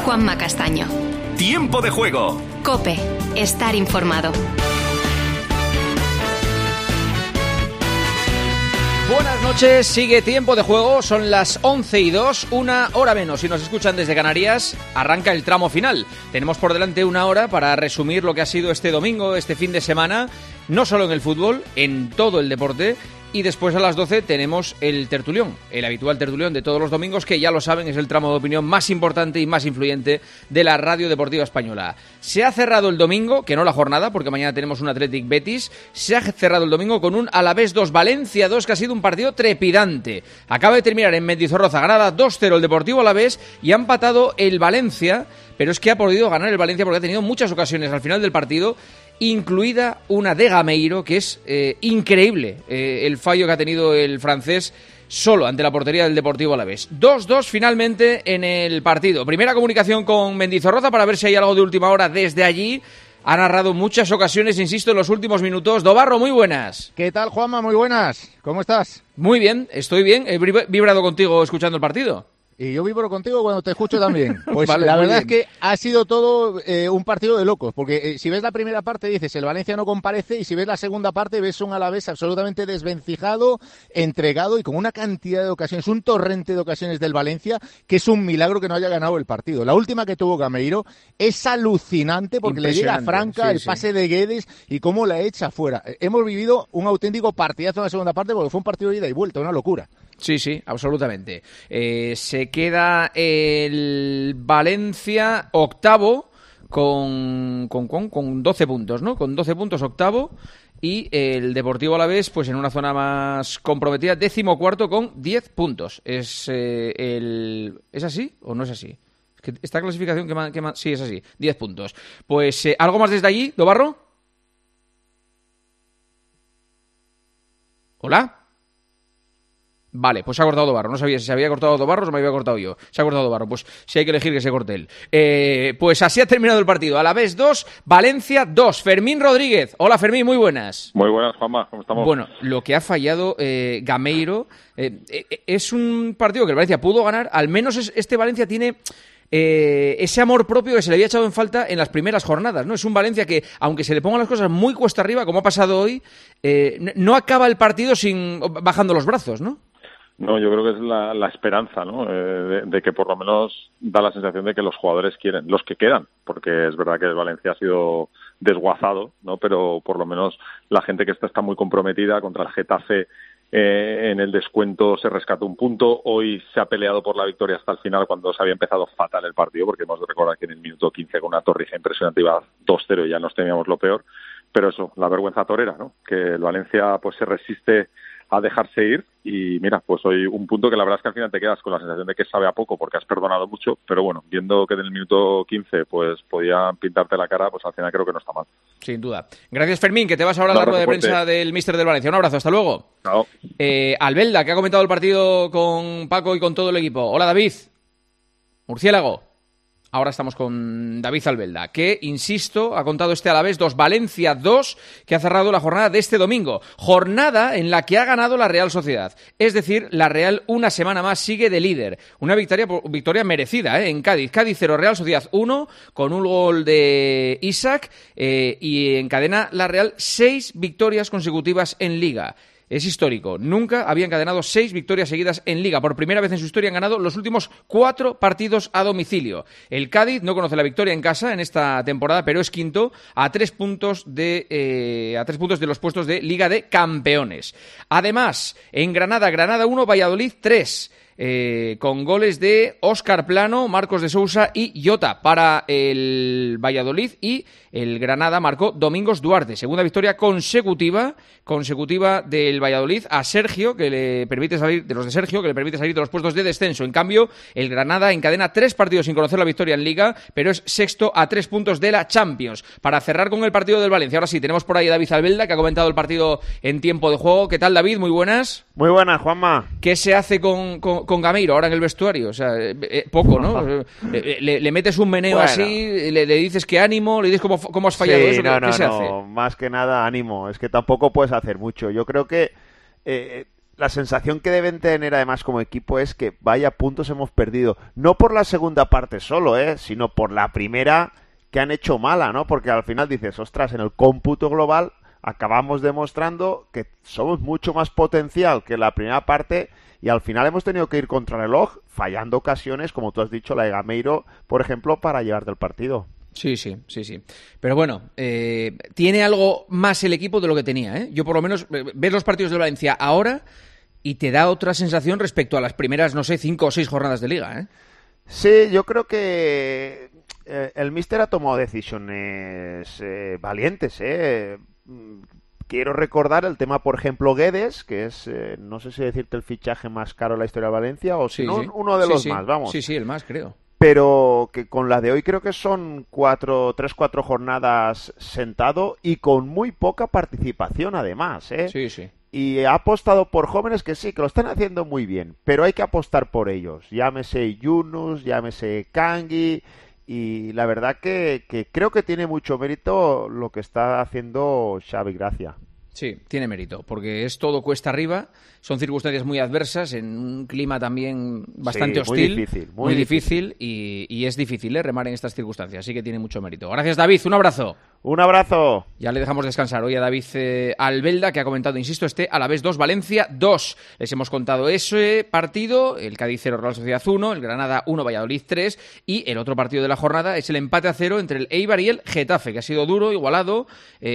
Juanma Castaño. Tiempo de juego. COPE. Estar informado. Buenas noches, sigue Tiempo de Juego, son las 11:02, una hora menos. Si nos escuchan desde Canarias, arranca el tramo final. Tenemos por delante una hora para resumir lo que ha sido este domingo, este fin de semana, no solo en el fútbol, en todo el deporte. Y después a las 12 tenemos el tertulión, el habitual tertulión de todos los domingos, que ya lo saben, es el tramo de opinión más importante y más influyente de la radio deportiva española. Se ha cerrado el domingo, que no la jornada, porque mañana tenemos un Athletic Betis, se ha cerrado el domingo con un Alavés 2, Valencia 2, que ha sido un partido trepidante. Acaba de terminar en Mendizorroza, ganada 2-0 el Deportivo Alavés y ha empatado el Valencia, pero es que ha podido ganar el Valencia porque ha tenido muchas ocasiones al final del partido, incluida una de Gameiro, que es increíble el fallo que ha tenido el francés solo ante la portería del Deportivo Alavés. 2-2 finalmente en el partido. Primera comunicación con Mendizorroza para ver si hay algo de última hora desde allí. Ha narrado muchas ocasiones, insisto, en los últimos minutos. Dobarro, muy buenas. ¿Qué tal, Juanma? Muy buenas. ¿Cómo estás? Muy bien, estoy bien. He vibrado contigo escuchando el partido. Y yo vibro contigo cuando te escucho también. Pues vale, la verdad bien. es que ha sido todo un partido de locos, porque si ves la primera parte dices el Valencia no comparece, y si ves la segunda parte ves un Alavés absolutamente desvencijado, entregado y con una cantidad de ocasiones, un torrente de ocasiones del Valencia, que es un milagro que no haya ganado el partido. La última que tuvo Gameiro es alucinante porque le llega a Franca, sí, el pase de Guedes y cómo la echa fuera. Hemos vivido un auténtico partidazo en la segunda parte porque fue un partido de ida y vuelta, una locura. Sí, sí, absolutamente. Se queda el Valencia octavo con 12 puntos, ¿no? Con 12 puntos octavo, y el Deportivo Alavés, pues en una zona más comprometida, 14º con 10 puntos. ¿Es así o no es así? Es que esta clasificación sí, es así, 10 puntos. Pues, ¿algo más desde allí, Dobarro? ¿Hola? Vale, pues se ha cortado Dobarro. No sabía si se había cortado Dobarro o se me había cortado yo. Se ha cortado Dobarro. Pues si hay que elegir, que se corte él. Pues así ha terminado el partido. Alavés 2, Valencia 2. Fermín Rodríguez. Hola, Fermín, muy buenas. Muy buenas, Juanma. ¿Cómo estamos? Bueno, lo que ha fallado Gameiro es un partido que el Valencia pudo ganar. Al menos este Valencia tiene ese amor propio que se le había echado en falta en las primeras jornadas, ¿no? Es un Valencia que, aunque se le pongan las cosas muy cuesta arriba, como ha pasado hoy, no acaba el partido bajando los brazos, ¿no? No, yo creo que es la esperanza, ¿no? De que por lo menos da la sensación de que los jugadores quieren, los que quedan, porque es verdad que el Valencia ha sido desguazado, ¿no? Pero por lo menos la gente que está muy comprometida. Contra el Getafe en el descuento se rescató un punto. Hoy se ha peleado por la victoria hasta el final, cuando se había empezado fatal el partido, porque hemos de recordar que en el minuto 15 con una Torrija impresionante iba 2-0 y ya nos temíamos lo peor. Pero eso, la vergüenza torera, ¿no? Que el Valencia pues se resiste a dejarse ir, y mira, pues hoy un punto que la verdad es que al final te quedas con la sensación de que sabe a poco porque has perdonado mucho, pero bueno, viendo que en el minuto 15 pues podían pintarte la cara, pues al final creo que no está mal. Sin duda. Gracias, Fermín, que te vas ahora a la rueda de prensa del míster del Valencia. Un abrazo, hasta luego. Chao. Albelda, que ha comentado el partido con Paco y con todo el equipo. Hola, David. Murciélago. Ahora estamos con David Albelda, que, insisto, ha contado este Alavés 2, Valencia 2, que ha cerrado la jornada de este domingo. Jornada en la que ha ganado la Real Sociedad. Es decir, la Real una semana más sigue de líder. Una victoria merecida, en Cádiz. Cádiz 0, Real Sociedad 1, con un gol de Isaac, y encadena la Real 6 victorias consecutivas en Liga. Es histórico. Nunca había encadenado 6 victorias seguidas en Liga. Por primera vez en su historia han ganado los últimos 4 partidos a domicilio. El Cádiz no conoce la victoria en casa en esta temporada, pero es quinto a 3 puntos de los puestos de Liga de Campeones. Además, en Granada 1, Valladolid 3. Con goles de Óscar Plano, Marcos de Sousa y Jota para el Valladolid, y el Granada marcó Domingos Duarte. Segunda victoria consecutiva del Valladolid a Sergio, que le permite salir de los puestos de descenso. En cambio, el Granada encadena 3 partidos sin conocer la victoria en Liga, pero es sexto a 3 puntos de la Champions. Para cerrar con el partido del Valencia, ahora sí, tenemos por ahí a David Albelda, que ha comentado el partido en tiempo de juego. ¿Qué tal, David? Muy buenas. Muy buenas, Juanma. ¿Qué se hace con Gameiro ahora en el vestuario? O sea, poco, ¿no? Le metes un meneo así, le dices que ánimo, le dices cómo has fallado eso. ¿Qué se hace? Más que nada ánimo. Es que tampoco puedes hacer mucho. Yo creo que la sensación que deben tener además como equipo es que vaya puntos hemos perdido. No por la segunda parte solo, sino por la primera que han hecho mala, ¿no? Porque al final dices, ostras, en el cómputo global acabamos demostrando que somos mucho más potencial que la primera parte y al final hemos tenido que ir contra reloj, fallando ocasiones, como tú has dicho, la de Gameiro, por ejemplo, para llevarte el partido. Sí. Pero bueno, tiene algo más el equipo de lo que tenía, ¿eh? Yo por lo menos ves los partidos de Valencia ahora y te da otra sensación respecto a las primeras, no sé, 5 o 6 jornadas de liga, ¿eh? Sí, yo creo que el míster ha tomado decisiones valientes, Quiero recordar el tema, por ejemplo, Guedes, que es, no sé si decirte el fichaje más caro de la historia de Valencia o si no, uno de los más, vamos. Sí, el más, creo. Pero que con la de hoy creo que son 4 jornadas sentado y con muy poca participación además, Sí. Y ha apostado por jóvenes que sí, que lo están haciendo muy bien, pero hay que apostar por ellos. Llámese Yunus, llámese Kangui, y la verdad que creo que tiene mucho mérito lo que está haciendo Xavi Gracia. Sí, tiene mérito, porque es todo cuesta arriba, son circunstancias muy adversas, en un clima también bastante hostil, muy difícil y es difícil remar en estas circunstancias, así que tiene mucho mérito. Gracias, David, un abrazo. Un abrazo. Ya le dejamos descansar hoy a David Albelda, que ha comentado, insisto, Alavés 2, Valencia 2. Les hemos contado ese partido, el Cádiz 0, Real Sociedad 1, el Granada 1, Valladolid 3, y el otro partido de la jornada es el empate a 0 entre el Eibar y el Getafe, que ha sido duro, igualado.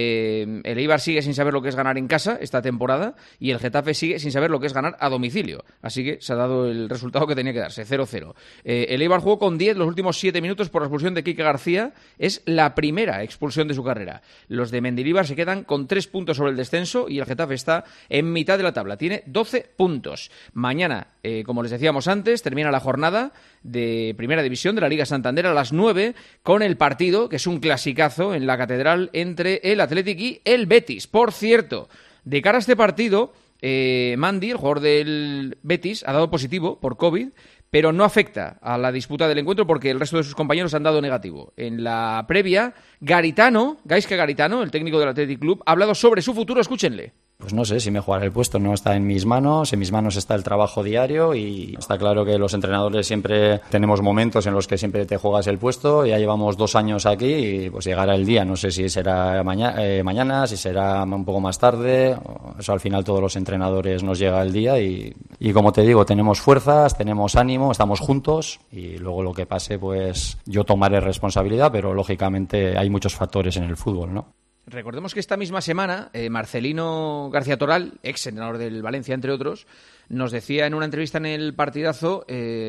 El Eibar sigue sin saber lo que es ganar en casa esta temporada y el Getafe sigue sin saber lo que es ganar a domicilio. Así que se ha dado el resultado que tenía que darse, 0-0. El Eibar jugó con 10 los últimos 7 minutos por la expulsión de Quique García. Es la primera expulsión de su carrera. Los de Mendilibar se quedan con 3 puntos sobre el descenso y el Getafe está en mitad de la tabla. Tiene 12 puntos. Mañana, como les decíamos antes, termina la jornada de Primera División de la Liga Santander a las 9 con el partido, que es un clasicazo en la Catedral entre el Athletic y el Betis. Por cierto, de cara a este partido, Mandy, el jugador del Betis, ha dado positivo por COVID, pero no afecta a la disputa del encuentro porque el resto de sus compañeros han dado negativo. En la previa, Gaizka Garitano, el técnico del Athletic Club, ha hablado sobre su futuro. Escúchenle. Pues no sé si mejorar el puesto, no está en mis manos está el trabajo diario y está claro que los entrenadores siempre tenemos momentos en los que siempre te juegas el puesto. Ya llevamos 2 años aquí y pues llegará el día, no sé si será mañana, si será un poco más tarde, eso al final todos los entrenadores nos llega el día y como te digo, tenemos fuerzas, tenemos ánimo, estamos juntos y luego lo que pase pues yo tomaré responsabilidad, pero lógicamente hay muchos factores en el fútbol, ¿no? Recordemos que esta misma semana Marcelino García Toral, ex entrenador del Valencia, entre otros, nos decía en una entrevista en El Partidazo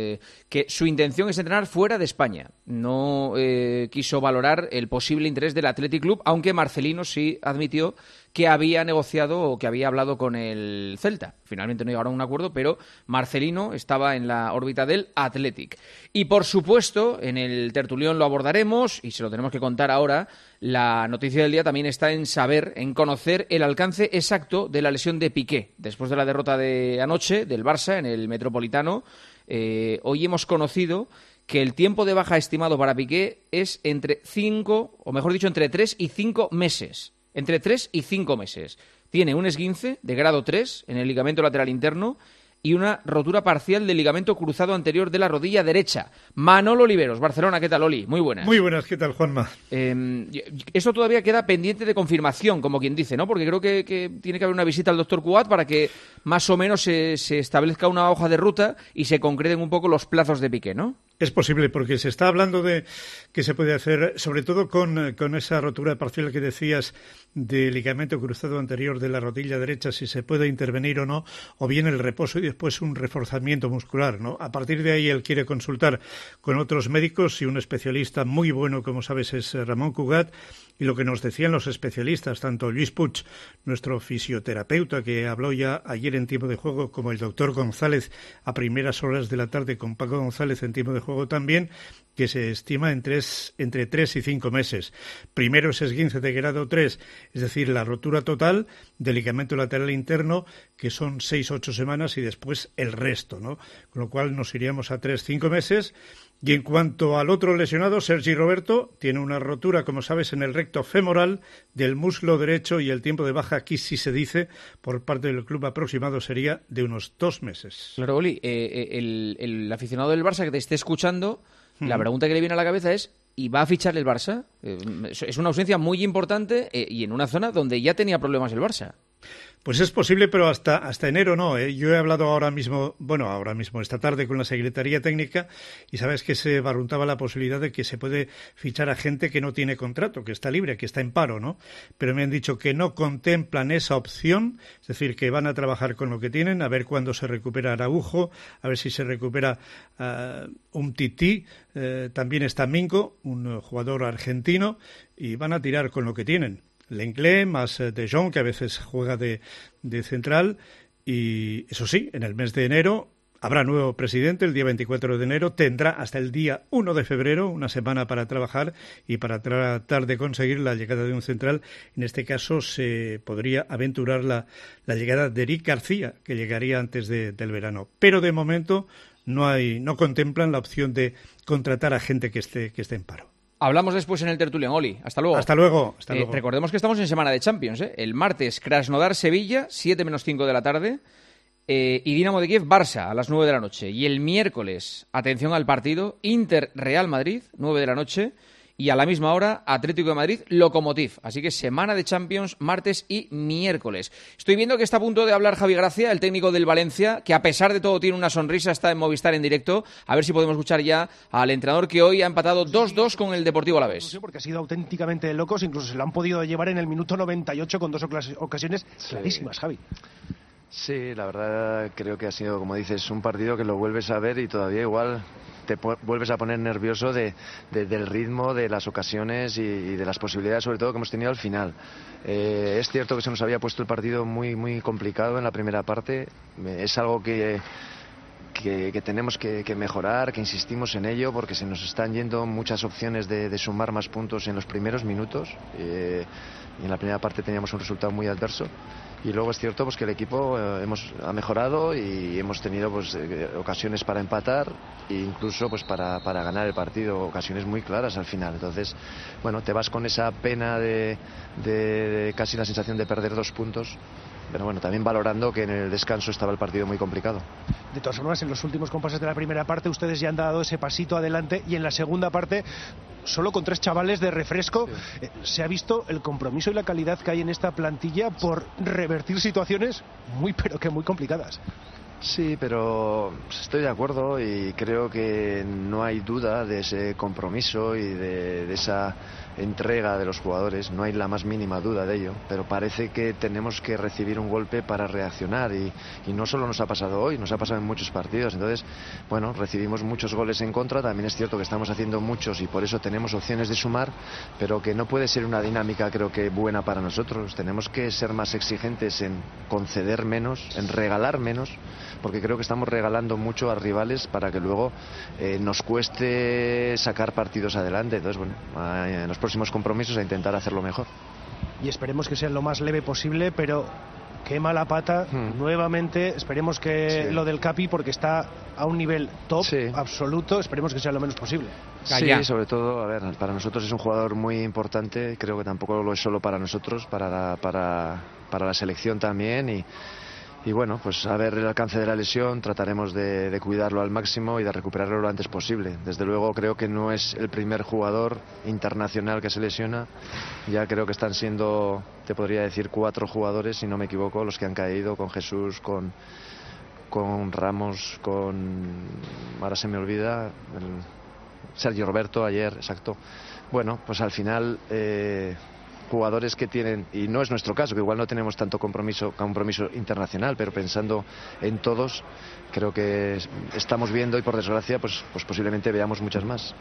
que su intención es entrenar fuera de España. No quiso valorar el posible interés del Athletic Club, aunque Marcelino sí admitió que había negociado o que había hablado con el Celta. Finalmente no llegaron a un acuerdo, pero Marcelino estaba en la órbita del Athletic. Y por supuesto, en el tertulión lo abordaremos y se lo tenemos que contar ahora. La noticia del día también está en conocer el alcance exacto de la lesión de Piqué. Después de la derrota de anoche del Barça en el Metropolitano, hoy hemos conocido que el tiempo de baja estimado para Piqué es entre 3 y 5 meses. Entre 3 y 5 meses. Tiene un esguince de grado 3 en el ligamento lateral interno y una rotura parcial del ligamento cruzado anterior de la rodilla derecha. Manolo Oliveros, Barcelona, ¿qué tal, Oli? Muy buenas. Muy buenas, ¿qué tal, Juanma? Eso todavía queda pendiente de confirmación, como quien dice, ¿no? Porque creo que tiene que haber una visita al doctor Cuat para que más o menos se establezca una hoja de ruta y se concreten un poco los plazos de Piqué, ¿no? Es posible, porque se está hablando de que se puede hacer, sobre todo con esa rotura parcial que decías del ligamento cruzado anterior de la rodilla derecha, si se puede intervenir o no, o bien el reposo y después un reforzamiento muscular, ¿no? A partir de ahí él quiere consultar con otros médicos y un especialista muy bueno, como sabes, es Ramón Cugat, y lo que nos decían los especialistas, tanto Luis Puig, nuestro fisioterapeuta, que habló ya ayer en tiempo de juego, como el doctor González a primeras horas de la tarde con Paco González en tiempo de juego también, que se estima entre 3 y 5 meses. Primero ese esguince de grado 3, es decir, la rotura total del ligamento lateral interno, que son 6-8 semanas y después el resto, ¿no? Con lo cual nos iríamos a 3-5 meses. Y en cuanto al otro lesionado, Sergi Roberto, tiene una rotura, como sabes, en el recto femoral del muslo derecho y el tiempo de baja, aquí sí se dice, por parte del club aproximado sería de unos 2 meses. Claro, Oli, el aficionado del Barça que te esté escuchando, la pregunta que le viene a la cabeza es, ¿y va a fichar el Barça? Es una ausencia muy importante y en una zona donde ya tenía problemas el Barça. Pues es posible, pero hasta enero no. Yo he hablado ahora mismo, esta tarde con la Secretaría Técnica y sabes que se barruntaba la posibilidad de que se puede fichar a gente que no tiene contrato, que está libre, que está en paro, ¿no? Pero me han dicho que no contemplan esa opción, es decir, que van a trabajar con lo que tienen, a ver cuándo se recupera Araujo, a ver si se recupera Umtiti, también está Mingo, un jugador argentino, y van a tirar con lo que tienen. Lenglet, más De Jong, que a veces juega de central, y eso sí, en el mes de enero habrá nuevo presidente, el día 24 de enero, tendrá hasta el día 1 de febrero una semana para trabajar y para tratar de conseguir la llegada de un central. En este caso se podría aventurar la llegada de Eric García, que llegaría antes del verano, pero de momento no contemplan la opción de contratar a gente que esté en paro. Hablamos después en el Tertulión, Oli. Hasta luego. Hasta luego. Recordemos que estamos en semana de Champions. El martes, Krasnodar-Sevilla, 7:05 de la tarde. Y Dinamo de Kiev, Barça, a las 9 de la noche. Y el miércoles, atención al partido, Inter-Real Madrid, 9 de la noche. Y a la misma hora, Atlético de Madrid, Lokomotiv. Así que semana de Champions, martes y miércoles. Estoy viendo que está a punto de hablar Javi Gracia, el técnico del Valencia, que a pesar de todo tiene una sonrisa, está en Movistar en directo. A ver si podemos escuchar ya al entrenador que hoy ha empatado 2-2 con el Deportivo Alavés. Porque ha sido auténticamente de locos, incluso se lo han podido llevar en el minuto 98 con 2 ocasiones clarísimas, Javi. Sí, la verdad creo que ha sido, como dices, un partido que lo vuelves a ver y todavía igual te vuelves a poner nervioso del ritmo, de las ocasiones y de las posibilidades, sobre todo, que hemos tenido al final. Es cierto que se nos había puesto el partido muy, muy complicado en la primera parte. Es algo que tenemos que mejorar, que insistimos en ello, porque se nos están yendo muchas opciones de sumar más puntos en los primeros minutos. Y en la primera parte teníamos un resultado muy adverso. Y luego es cierto pues que el equipo ha mejorado y hemos tenido pues ocasiones para empatar e incluso pues para ganar el partido, ocasiones muy claras al final. Entonces, bueno, te vas con esa pena de casi la sensación de perder 2 puntos. Pero bueno, también valorando que en el descanso estaba el partido muy complicado. De todas formas, en los últimos compases de la primera parte ustedes ya han dado ese pasito adelante y en la segunda parte, solo con 3 chavales de refresco, se ha visto el compromiso y la calidad que hay en esta plantilla por revertir situaciones muy pero que muy complicadas. Sí, pero estoy de acuerdo y creo que no hay duda de ese compromiso y de esa entrega de los jugadores, no hay la más mínima duda de ello, pero parece que tenemos que recibir un golpe para reaccionar y no solo nos ha pasado hoy, nos ha pasado en muchos partidos. Entonces, bueno, recibimos muchos goles en contra, también es cierto que estamos haciendo muchos y por eso tenemos opciones de sumar, pero que no puede ser una dinámica creo que buena para nosotros. Tenemos que ser más exigentes en conceder menos, en regalar menos, porque creo que estamos regalando mucho a rivales para que luego nos cueste sacar partidos adelante. Entonces, bueno, en los próximos compromisos a intentar hacerlo mejor. Y esperemos que sea lo más leve posible, pero qué mala pata, nuevamente, esperemos que lo del Capi, porque está a un nivel top absoluto, esperemos que sea lo menos posible. Sí, sobre todo, a ver, para nosotros es un jugador muy importante, creo que tampoco lo es solo para nosotros, para la selección también y bueno, pues a ver el alcance de la lesión, trataremos de cuidarlo al máximo y de recuperarlo lo antes posible. Desde luego creo que no es el primer jugador internacional que se lesiona, ya creo que están siendo, te podría decir, 4 jugadores, si no me equivoco, los que han caído, con Jesús, con Ramos, ahora se me olvida, Sergio Roberto ayer, exacto. Bueno, pues al final jugadores que tienen, y no es nuestro caso, que igual no tenemos tanto compromiso internacional, pero pensando en todos, creo que estamos viendo y por desgracia pues posiblemente veamos muchas más.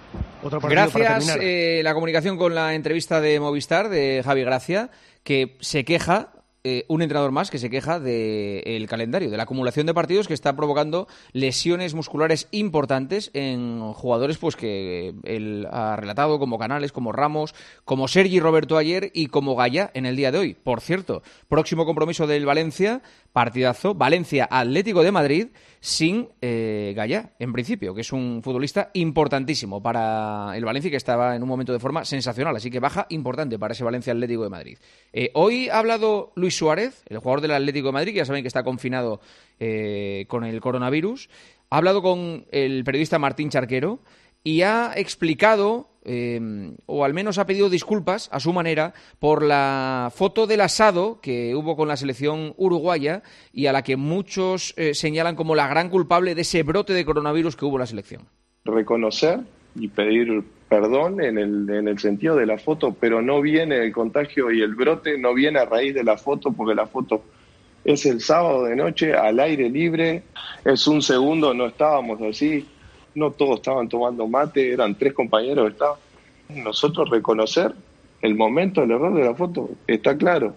Gracias la comunicación con la entrevista de Movistar de Javi Gracia, que se queja un entrenador más que se queja del calendario, de la acumulación de partidos que está provocando lesiones musculares importantes en jugadores pues que él ha relatado, como Canales, como Ramos, como Sergi Roberto ayer y como Gaya en el día de hoy. Por cierto, próximo compromiso del Valencia, partidazo, Valencia-Atlético de Madrid, sin Gaya, en principio, que es un futbolista importantísimo para el Valencia, que estaba en un momento de forma sensacional, así que baja importante para ese Valencia-Atlético de Madrid. Hoy ha hablado Luis Suárez, el jugador del Atlético de Madrid, que ya saben que está confinado con el coronavirus. Ha hablado con el periodista Martín Charquero y ha explicado, o al menos ha pedido disculpas a su manera, por la foto del asado que hubo con la selección uruguaya y a la que muchos señalan como la gran culpable de ese brote de coronavirus que hubo en la selección. Reconocer y pedir perdón en el sentido de la foto, pero no viene el contagio y el brote no viene a raíz de la foto, porque la foto es el sábado de noche al aire libre, es un segundo, no estábamos así, no todos estaban tomando mate, eran 3 compañeros que estaban. Nosotros reconocer el momento del error de la foto, está claro.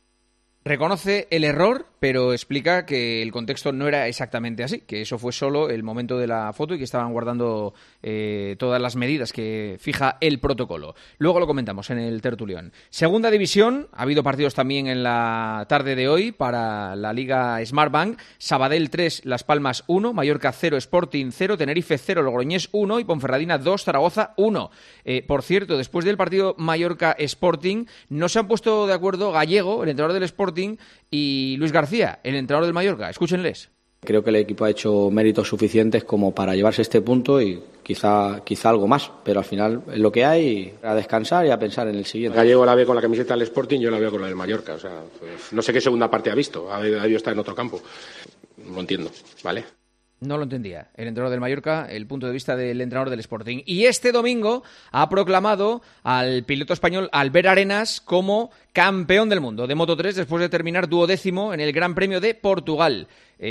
Reconoce el error, pero explica que el contexto no era exactamente así, que eso fue solo el momento de la foto y que estaban guardando todas las medidas que fija el protocolo. Luego lo comentamos en el tertulión. Segunda división, ha habido partidos también en la tarde de hoy para la Liga Smartbank. Sabadell 3, Las Palmas 1, Mallorca 0, Sporting 0, Tenerife 0, Logroñés 1 y Ponferradina 2, Zaragoza 1. Por cierto, después del partido Mallorca-Sporting, no se han puesto de acuerdo Gallego, el entrenador del Sporting, y Luis García, el entrenador del Mallorca. Escúchenles. Creo que el equipo ha hecho méritos suficientes como para llevarse este punto y quizá algo más, pero al final es lo que hay, a descansar y a pensar en el siguiente. Gallego la ve con la camiseta del Sporting, yo la veo con la del Mallorca. O sea, pues, no sé qué segunda parte ha visto, ha debido estar en otro campo. No lo entiendo, ¿vale? No lo entendía el entrenador del Mallorca, el punto de vista del entrenador del Sporting. Y este domingo ha proclamado al piloto español Albert Arenas como campeón del mundo de Moto3 después de terminar 12º en el Gran Premio de Portugal.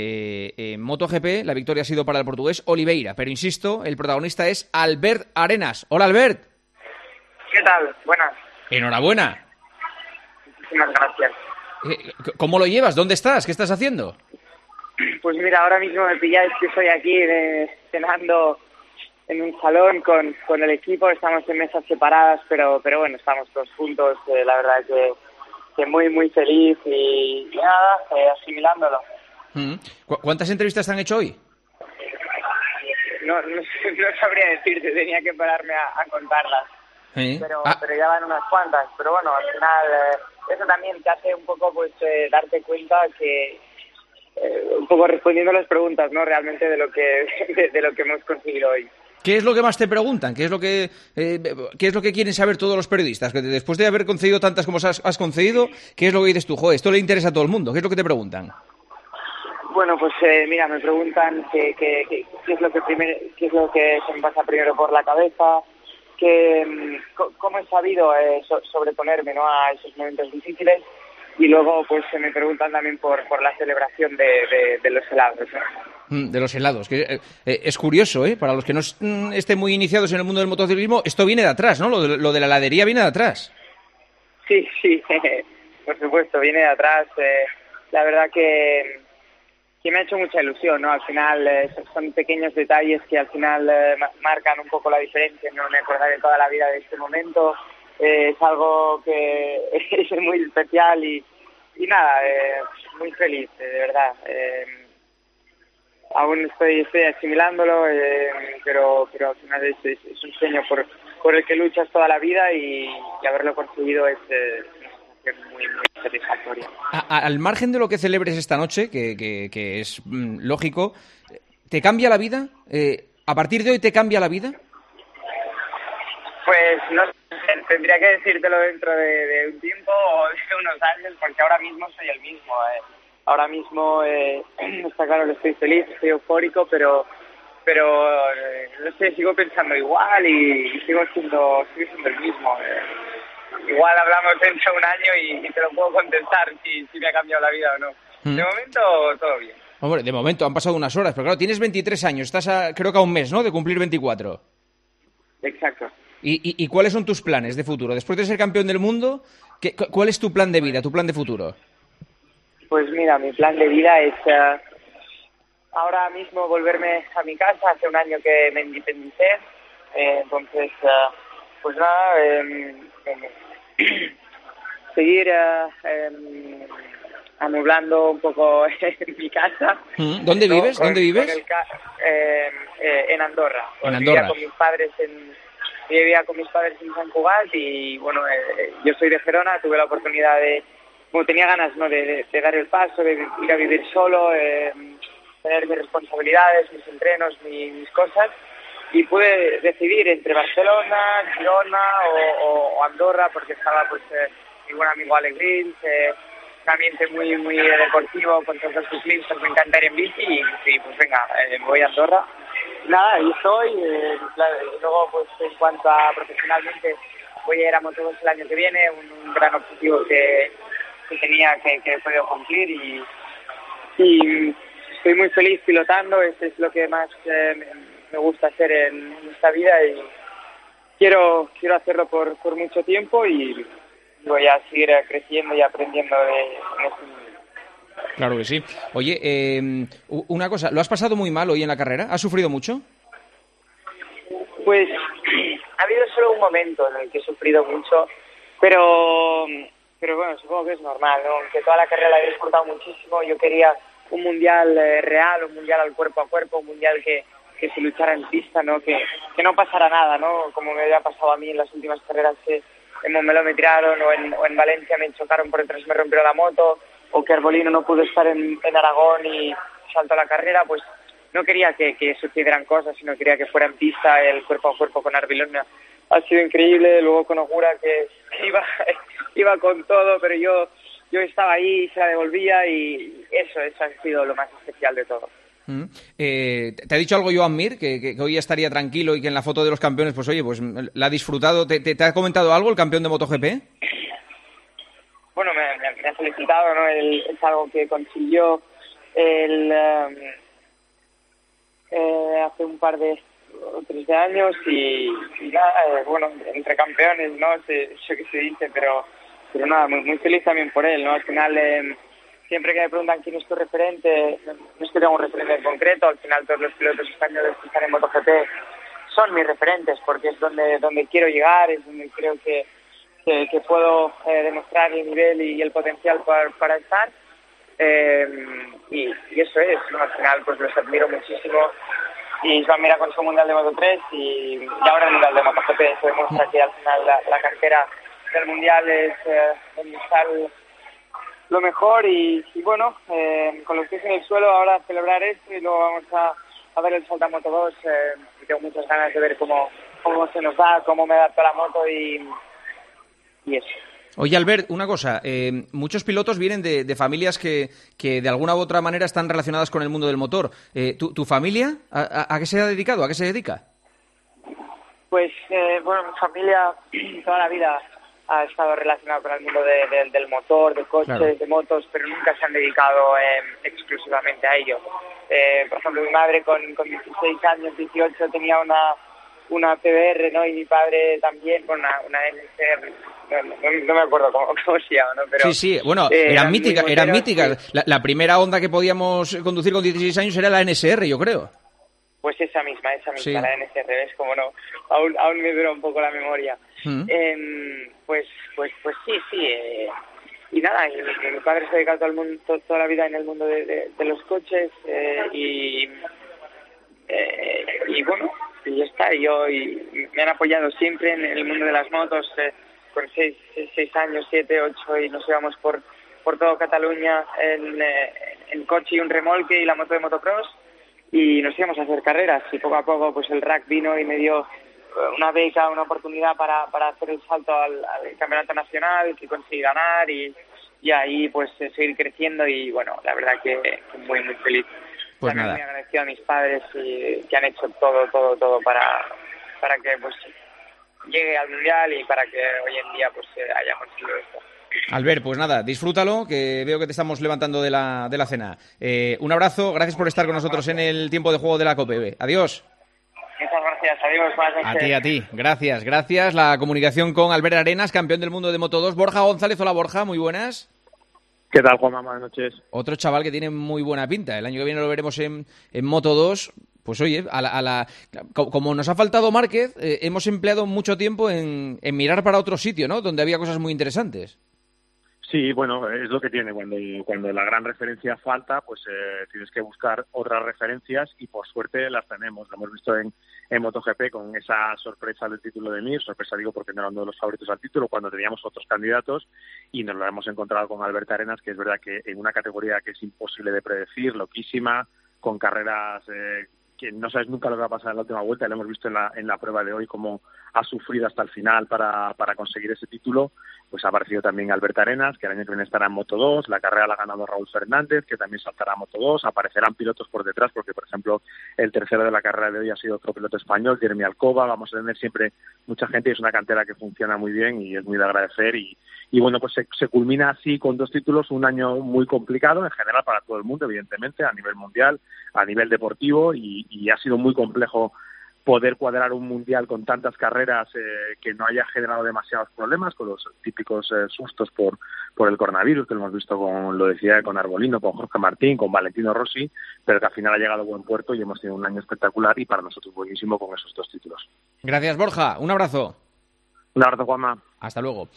En MotoGP la victoria ha sido para el portugués Oliveira, pero insisto, el protagonista es Albert Arenas. Hola, Albert. ¿Qué tal? Buenas. Enhorabuena. Muchísimas gracias. ¿Cómo lo llevas? ¿Dónde estás? ¿Qué estás haciendo? Pues mira, ahora mismo me pilláis que estoy aquí cenando en un salón con el equipo. Estamos en mesas separadas, pero bueno, estamos todos juntos. La verdad que muy, muy feliz y nada, asimilándolo. ¿Cuántas entrevistas te han hecho hoy? No sabría decirte, tenía que pararme a contarlas. Pero ya van unas cuantas. Pero bueno, al final eso también te hace un poco pues darte cuenta que un poco respondiendo a las preguntas, ¿no? Realmente de lo que hemos conseguido hoy. ¿Qué es lo que más te preguntan? ¿Qué es lo que quieren saber todos los periodistas? Que después de haber concedido tantas como has concedido, ¿qué es lo que dices tú? Joder, esto le interesa a todo el mundo. ¿Qué es lo que te preguntan? Bueno, pues mira, me preguntan qué es lo que se me pasa primero por la cabeza, cómo he sabido sobreponerme, ¿no?, a esos momentos difíciles. Y luego pues se me preguntan también por la celebración de los helados, ¿no? De los helados, que es curioso, para los que no estén muy iniciados en el mundo del motociclismo, esto viene de atrás, ¿no? Lo de la heladería viene de atrás. Sí, por supuesto, viene de atrás. La verdad que me ha hecho mucha ilusión, ¿no? Al final son pequeños detalles que al final marcan un poco la diferencia, no me acordaré toda la vida de este momento. Es algo que es muy especial y nada, muy feliz, de verdad. Aún estoy asimilándolo, pero al final es un sueño por el que luchas toda la vida y haberlo conseguido es muy satisfactoria. Al margen de lo que celebres esta noche, que es lógico, ¿te cambia la vida? ¿A partir de hoy te cambia la vida? Pues no sé, tendría que decírtelo dentro de un tiempo o de unos años, porque ahora mismo soy el mismo. Ahora mismo está claro que estoy feliz, estoy eufórico, pero no sé, sigo pensando igual y sigo siendo el mismo. Igual hablamos dentro de un año y te lo puedo contestar si me ha cambiado la vida o no. De momento, todo bien. Hombre, de momento han pasado unas horas, pero claro, tienes 23 años, estás creo que a un mes, ¿no?, de cumplir 24. Exacto. ¿Y cuáles son tus planes de futuro? Después de ser campeón del mundo, ¿cuál es tu plan de vida, tu plan de futuro? Pues mira, mi plan de vida es ahora mismo volverme a mi casa. Hace un año que me independicé, entonces pues nada, seguir amueblando un poco en mi casa. ¿Dónde vives? ¿Dónde vives? En Andorra. En Andorra. Vivía con mis padres en Sant Cugat y bueno, yo soy de Gerona, tuve la oportunidad tenía ganas, ¿no?, de dar el paso, de ir a vivir solo, tener mis responsabilidades, mis entrenos, mis cosas, y pude decidir entre Barcelona, Girona o Andorra, porque estaba pues mi buen amigo Alex Rins, un ambiente muy muy deportivo con todos los ciclistas, me encanta ir en bici y pues venga, me voy a Andorra. Nada, ahí estoy, luego pues en cuanto a profesionalmente voy a ir a Moto2 el año que viene, un gran objetivo que tenía que he podido cumplir y estoy muy feliz pilotando, es lo que más me gusta hacer en esta vida y quiero hacerlo por mucho tiempo y voy a seguir creciendo y aprendiendo en este mundo. Claro que sí. Oye, una cosa, ¿lo has pasado muy mal hoy en la carrera? ¿Has sufrido mucho? Pues ha habido solo un momento en el que he sufrido mucho, pero bueno, supongo que es normal, ¿no? Aunque toda la carrera la he disfrutado muchísimo, yo quería un mundial real, un mundial al cuerpo a cuerpo, un mundial que se luchara en pista, ¿no? Que no pasara nada, ¿no? Como me había pasado a mí en las últimas carreras que en Montmeló me tiraron o en Valencia me chocaron por detrás, me rompieron la moto, o que Arbolino no pudo estar en Aragón y saltó la carrera, pues no quería que sucedieran cosas, sino quería que fuera en pista el cuerpo a cuerpo con Arbolino. Ha sido increíble, luego con Ogura que iba con todo, pero yo estaba ahí, se la devolvía y eso ha sido lo más especial de todo. ¿Te ha dicho algo Joan Mir? Que hoy estaría tranquilo y que en la foto de los campeones, pues oye, pues la ha disfrutado. ¿Te ha comentado algo el campeón de MotoGP? Bueno, me ha felicitado, ¿no? Es algo que consiguió hace un par de 3 años y nada, bueno, entre campeones, ¿no? Sé que se dice, pero nada, muy feliz también por él, ¿no? Al final, siempre que me preguntan quién es tu referente, no es que tenga un referente en concreto, al final todos los pilotos españoles que están en MotoGP son mis referentes, porque es donde quiero llegar, es donde creo que puedo demostrar el nivel y el potencial para estar, y eso es, ¿no? Al final pues los admiro muchísimo y Joan Mir con su mundial de Moto3 y ahora el mundial de MotoGP. Eso demuestra que al final la cartera del mundial es donde está lo mejor y bueno, con los pies en el suelo ahora celebrar esto y luego vamos a ver el salto a Moto2 y tengo muchas ganas de ver cómo se nos da, cómo me adapto a la moto y eso. Oye, Albert, una cosa, muchos pilotos vienen de familias que de alguna u otra manera están relacionadas con el mundo del motor. ¿Tu familia a qué se ha dedicado? ¿A qué se dedica? Pues, bueno, mi familia toda la vida ha estado relacionada con el mundo del motor, de coches, claro, de motos, pero nunca se han dedicado exclusivamente a ello. Por ejemplo, mi madre con 16 años, 18, tenía una PBR, ¿no? Y mi padre también con una NSR. No me acuerdo cómo se llama, ¿no? Pero, sí, bueno, eran míticas. Sí. La primera Honda que podíamos conducir con 16 años era la NSR, yo creo. Pues esa misma, sí, la NSR, ¿ves? Como no, aún me dura un poco la memoria. Pues sí. Y nada, mi padre se ha dedicado toda la vida en el mundo de los coches y bueno, y ya está. Y me han apoyado siempre en el mundo de las motos. Con 6 años, 7, 8, y nos íbamos por todo Cataluña en coche y un remolque y la moto de motocross, y nos íbamos a hacer carreras, y poco a poco pues el RAC vino y me dio una beca, una oportunidad para hacer el salto al campeonato nacional, que conseguí ganar, y ahí pues seguir creciendo, y bueno, la verdad que muy muy feliz. Pues también nada, muy agradecido a mis padres que han hecho todo para que pues llegue al mundial y para que hoy en día pues haya conseguido esto. Albert, pues nada, disfrútalo, que veo que te estamos levantando de la cena. Un abrazo, gracias por estar con nosotros en el tiempo de juego de la COPE. Adiós. Muchas gracias, adiós. Buenas noches. A ti, gracias. La comunicación con Albert Arenas, campeón del mundo de Moto2. Borja González, hola Borja, muy buenas. ¿Qué tal, Juanma? Buenas noches. Otro chaval que tiene muy buena pinta. El año que viene lo veremos en Moto 2. Pues oye, como nos ha faltado Márquez, hemos empleado mucho tiempo en mirar para otro sitio, ¿no? Donde había cosas muy interesantes. Sí, bueno, es lo que tiene. Cuando la gran referencia falta, pues tienes que buscar otras referencias y por suerte las tenemos. Lo hemos visto en MotoGP con esa sorpresa del título de Mir. Sorpresa digo porque no era uno de los favoritos al título cuando teníamos otros candidatos, y nos lo hemos encontrado con Albert Arenas, que es verdad que en una categoría que es imposible de predecir, loquísima, con carreras que no sabes nunca lo que va a pasar en la última vuelta. Lo hemos visto en la prueba de hoy, cómo ha sufrido hasta el final para conseguir ese título. Pues ha aparecido también Albert Arenas, que el año que viene estará en Moto 2, la carrera la ha ganado Raúl Fernández, que también saltará a Moto 2, aparecerán pilotos por detrás, porque por ejemplo el tercero de la carrera de hoy ha sido otro piloto español, Jeremy Alcoba. Vamos a tener siempre mucha gente, y es una cantera que funciona muy bien y es muy de agradecer, y bueno, pues se culmina así con 2 títulos, un año muy complicado en general para todo el mundo, evidentemente, a nivel mundial, a nivel deportivo, y ha sido muy complejo poder cuadrar un mundial con tantas carreras que no haya generado demasiados problemas, con los típicos sustos por el coronavirus, que lo hemos visto con Arbolino, con Jorge Martín, con Valentino Rossi, pero que al final ha llegado a buen puerto y hemos tenido un año espectacular y para nosotros buenísimo con esos 2 títulos. Gracias, Borja. Un abrazo. Un abrazo, Juanma. Hasta luego.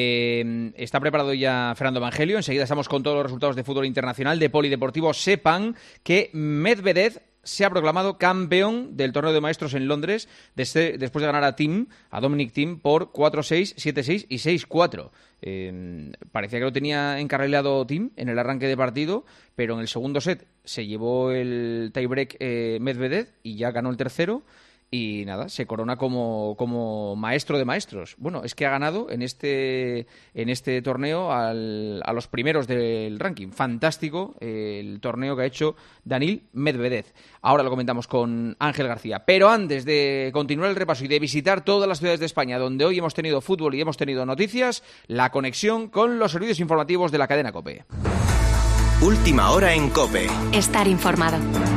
Está preparado ya Fernando Evangelio. Enseguida estamos con todos los resultados de fútbol internacional, de polideportivo. Sepan que Medvedev se ha proclamado campeón del torneo de maestros en Londres después de ganar a Dominic Thiem por 4-6, 7-6 y 6-4. Parecía que lo tenía encarrilado Thiem en el arranque de partido, pero en el segundo set se llevó el tiebreak Medvedev y ya ganó el tercero. Y nada, se corona como maestro de maestros. Bueno, es que ha ganado en este torneo a los primeros del ranking. Fantástico el torneo que ha hecho Daniil Medvedev. Ahora lo comentamos con Ángel García. Pero antes de continuar el repaso y de visitar todas las ciudades de España donde hoy hemos tenido fútbol y hemos tenido noticias, la conexión con los servicios informativos de la cadena COPE. Última hora en COPE. Estar informado.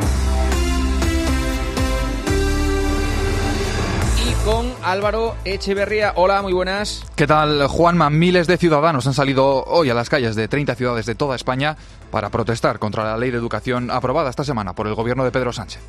Con Álvaro Echeverría. Hola, muy buenas. ¿Qué tal, Juanma? Miles de ciudadanos han salido hoy a las calles de 30 ciudades de toda España para protestar contra la ley de educación aprobada esta semana por el gobierno de Pedro Sánchez.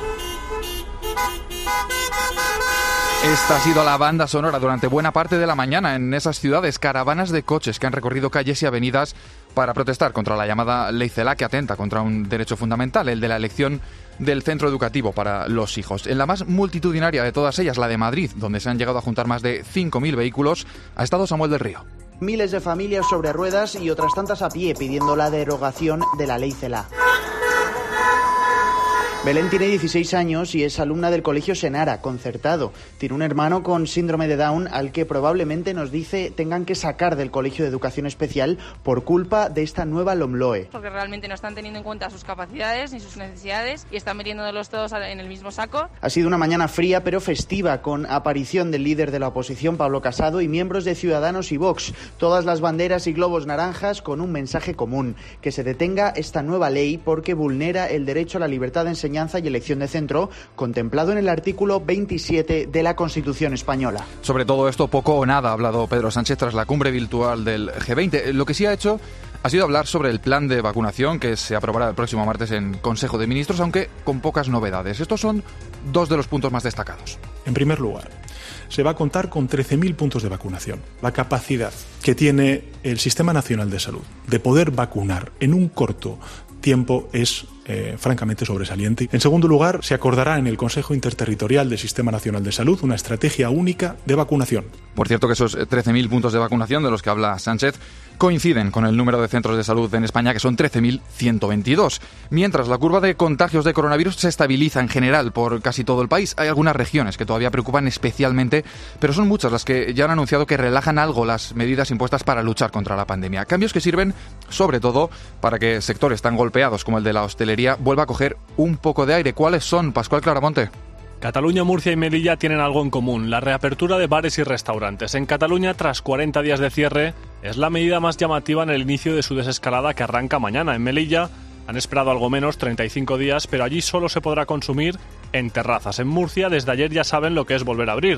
Esta ha sido la banda sonora durante buena parte de la mañana en esas ciudades, caravanas de coches que han recorrido calles y avenidas para protestar contra la llamada Ley Celaá, que atenta contra un derecho fundamental, el de la elección del centro educativo para los hijos. En la más multitudinaria de todas ellas, la de Madrid, donde se han llegado a juntar más de 5.000 vehículos, ha estado Samuel del Río. Miles de familias sobre ruedas y otras tantas a pie pidiendo la derogación de la Ley Celaá. Belén tiene 16 años y es alumna del colegio Senara, concertado. Tiene un hermano con síndrome de Down al que probablemente, nos dice, tengan que sacar del colegio de educación especial por culpa de esta nueva LOMLOE. Porque realmente no están teniendo en cuenta sus capacidades ni sus necesidades y están metiéndolos todos en el mismo saco. Ha sido una mañana fría pero festiva, con aparición del líder de la oposición, Pablo Casado, y miembros de Ciudadanos y Vox. Todas las banderas y globos naranjas con un mensaje común: que se detenga esta nueva ley porque vulnera el derecho a la libertad de enseñanza y elección de centro, contemplado en el artículo 27 de la Constitución española. Sobre todo esto poco o nada ha hablado Pedro Sánchez tras la cumbre virtual del G20. Lo que sí ha hecho ha sido hablar sobre el plan de vacunación que se aprobará el próximo martes en Consejo de Ministros, aunque con pocas novedades. Estos son 2 de los puntos más destacados. En primer lugar, se va a contar con 13.000 puntos de vacunación. La capacidad que tiene el Sistema Nacional de Salud de poder vacunar en un corto tiempo es francamente sobresaliente. En segundo lugar, se acordará en el Consejo Interterritorial del Sistema Nacional de Salud una estrategia única de vacunación. Por cierto, que esos 13.000 puntos de vacunación de los que habla Sánchez coinciden con el número de centros de salud en España, que son 13.122. Mientras la curva de contagios de coronavirus se estabiliza en general por casi todo el país, hay algunas regiones que todavía preocupan especialmente, pero son muchas las que ya han anunciado que relajan algo las medidas impuestas para luchar contra la pandemia. Cambios que sirven, sobre todo, para que sectores tan golpeados como el de la hostelería vuelva a coger un poco de aire. ¿Cuáles son, Pascual Claramonte? Cataluña, Murcia y Melilla tienen algo en común: la reapertura de bares y restaurantes. En Cataluña, tras 40 días de cierre, es la medida más llamativa en el inicio de su desescalada que arranca mañana. En Melilla han esperado algo menos, 35 días, pero allí solo se podrá consumir en terrazas. En Murcia, desde ayer ya saben lo que es volver a abrir.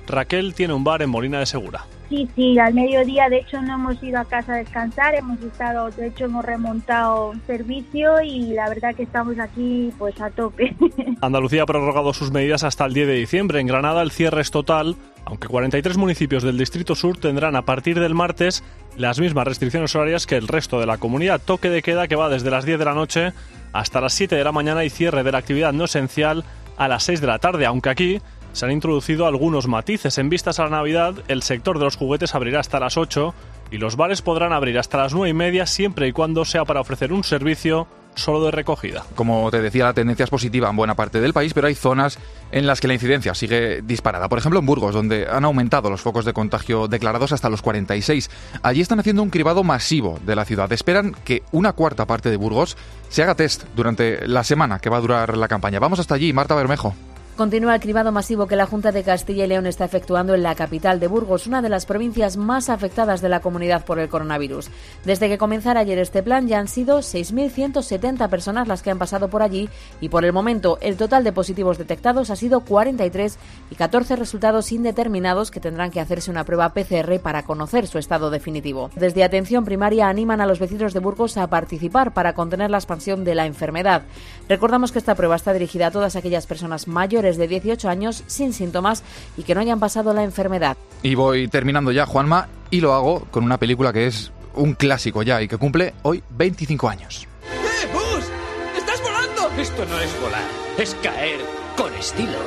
Raquel tiene un bar en Molina de Segura. Sí, al mediodía, de hecho no hemos ido a casa a descansar, hemos remontado un servicio y la verdad que estamos aquí pues a tope. Andalucía ha prorrogado sus medidas hasta el 10 de diciembre. En Granada el cierre es total, aunque 43 municipios del Distrito Sur tendrán a partir del martes las mismas restricciones horarias que el resto de la comunidad. Toque de queda que va desde las 10 de la noche hasta las 7 de la mañana y cierre de la actividad no esencial a las 6 de la tarde, aunque aquí se han introducido algunos matices. En vistas a la Navidad, el sector de los juguetes abrirá hasta las 8 y los bares podrán abrir hasta las 9:30 siempre y cuando sea para ofrecer un servicio solo de recogida. Como te decía, la tendencia es positiva en buena parte del país, pero hay zonas en las que la incidencia sigue disparada. Por ejemplo, en Burgos, donde han aumentado los focos de contagio declarados hasta los 46. Allí están haciendo un cribado masivo de la ciudad. Esperan que una cuarta parte de Burgos se haga test durante la semana que va a durar la campaña. Vamos hasta allí, Marta Bermejo. Continúa el cribado masivo que la Junta de Castilla y León está efectuando en la capital de Burgos, una de las provincias más afectadas de la comunidad por el coronavirus. Desde que comenzara ayer este plan ya han sido 6.170 personas las que han pasado por allí y por el momento el total de positivos detectados ha sido 43 y 14 resultados indeterminados que tendrán que hacerse una prueba PCR para conocer su estado definitivo. Desde Atención Primaria animan a los vecinos de Burgos a participar para contener la expansión de la enfermedad. Recordamos que esta prueba está dirigida a todas aquellas personas mayores de 18 años sin síntomas y que no hayan pasado la enfermedad. Y voy terminando ya, Juanma, y lo hago con una película que es un clásico ya y que cumple hoy 25 años. ¡Eh, Buzz! ¡Estás volando! Esto no es volar, es caer con estilo.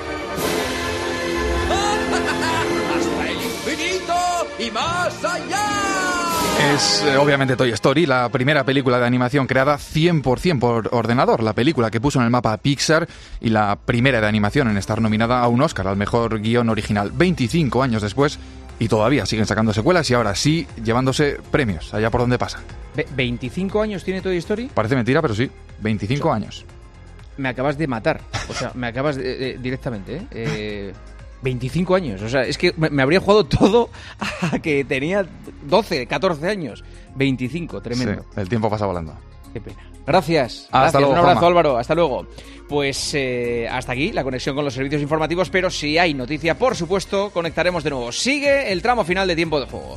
¡Hasta el infinito y más allá! Es obviamente Toy Story, la primera película de animación creada 100% por ordenador, la película que puso en el mapa a Pixar y la primera de animación en estar nominada a un Oscar al mejor guión original. 25 años después y todavía siguen sacando secuelas y ahora sí llevándose premios allá por donde pasan. ¿25 años tiene Toy Story? Parece mentira, pero sí, 25 años. Me acabas de matar, o sea, me acabas directamente, 25 años, o sea, es que me habría jugado todo a que tenía 12, 14 años. 25, tremendo. Sí, el tiempo pasa volando. Qué pena. Gracias. Hasta luego, un abrazo, Juanma. Álvaro. Hasta luego. Pues hasta aquí la conexión con los servicios informativos, pero si hay noticia, por supuesto, conectaremos de nuevo. Sigue el tramo final de Tiempo de Juego.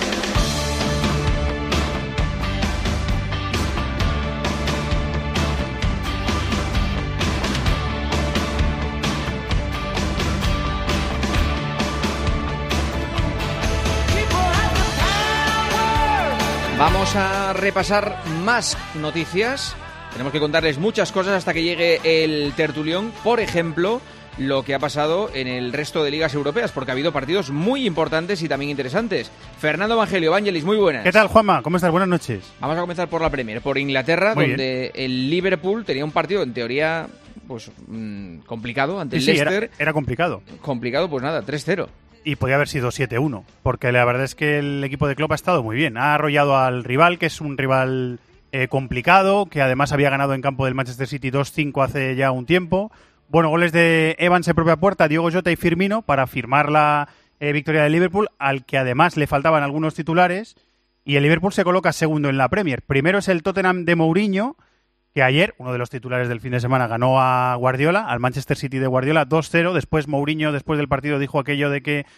Vamos a repasar más noticias. Tenemos que contarles muchas cosas hasta que llegue el tertulión. Por ejemplo, lo que ha pasado en el resto de ligas europeas, porque ha habido partidos muy importantes y también interesantes. Fernando Evangelio, Vangelis, muy buenas. ¿Qué tal, Juanma? ¿Cómo estás? Buenas noches. Vamos a comenzar por la Premier, por Inglaterra, Muy donde el Liverpool tenía un partido en teoría pues complicado ante el Sí, Leicester. era complicado. Complicado, pues nada, 3-0. Y podía haber sido 7-1, porque la verdad es que el equipo de Klopp ha estado muy bien. Ha arrollado al rival, que es un rival complicado, que además había ganado en campo del Manchester City 2-5 hace ya un tiempo. Bueno, goles de Evans en propia puerta, Diogo Jota y Firmino para firmar la victoria del Liverpool, al que además le faltaban algunos titulares. Y el Liverpool se coloca segundo en la Premier. Primero es el Tottenham de Mourinho, que ayer, uno de los titulares del fin de semana, ganó a Guardiola, al Manchester City de Guardiola 2-0. Después Mourinho, después del partido, dijo aquello de que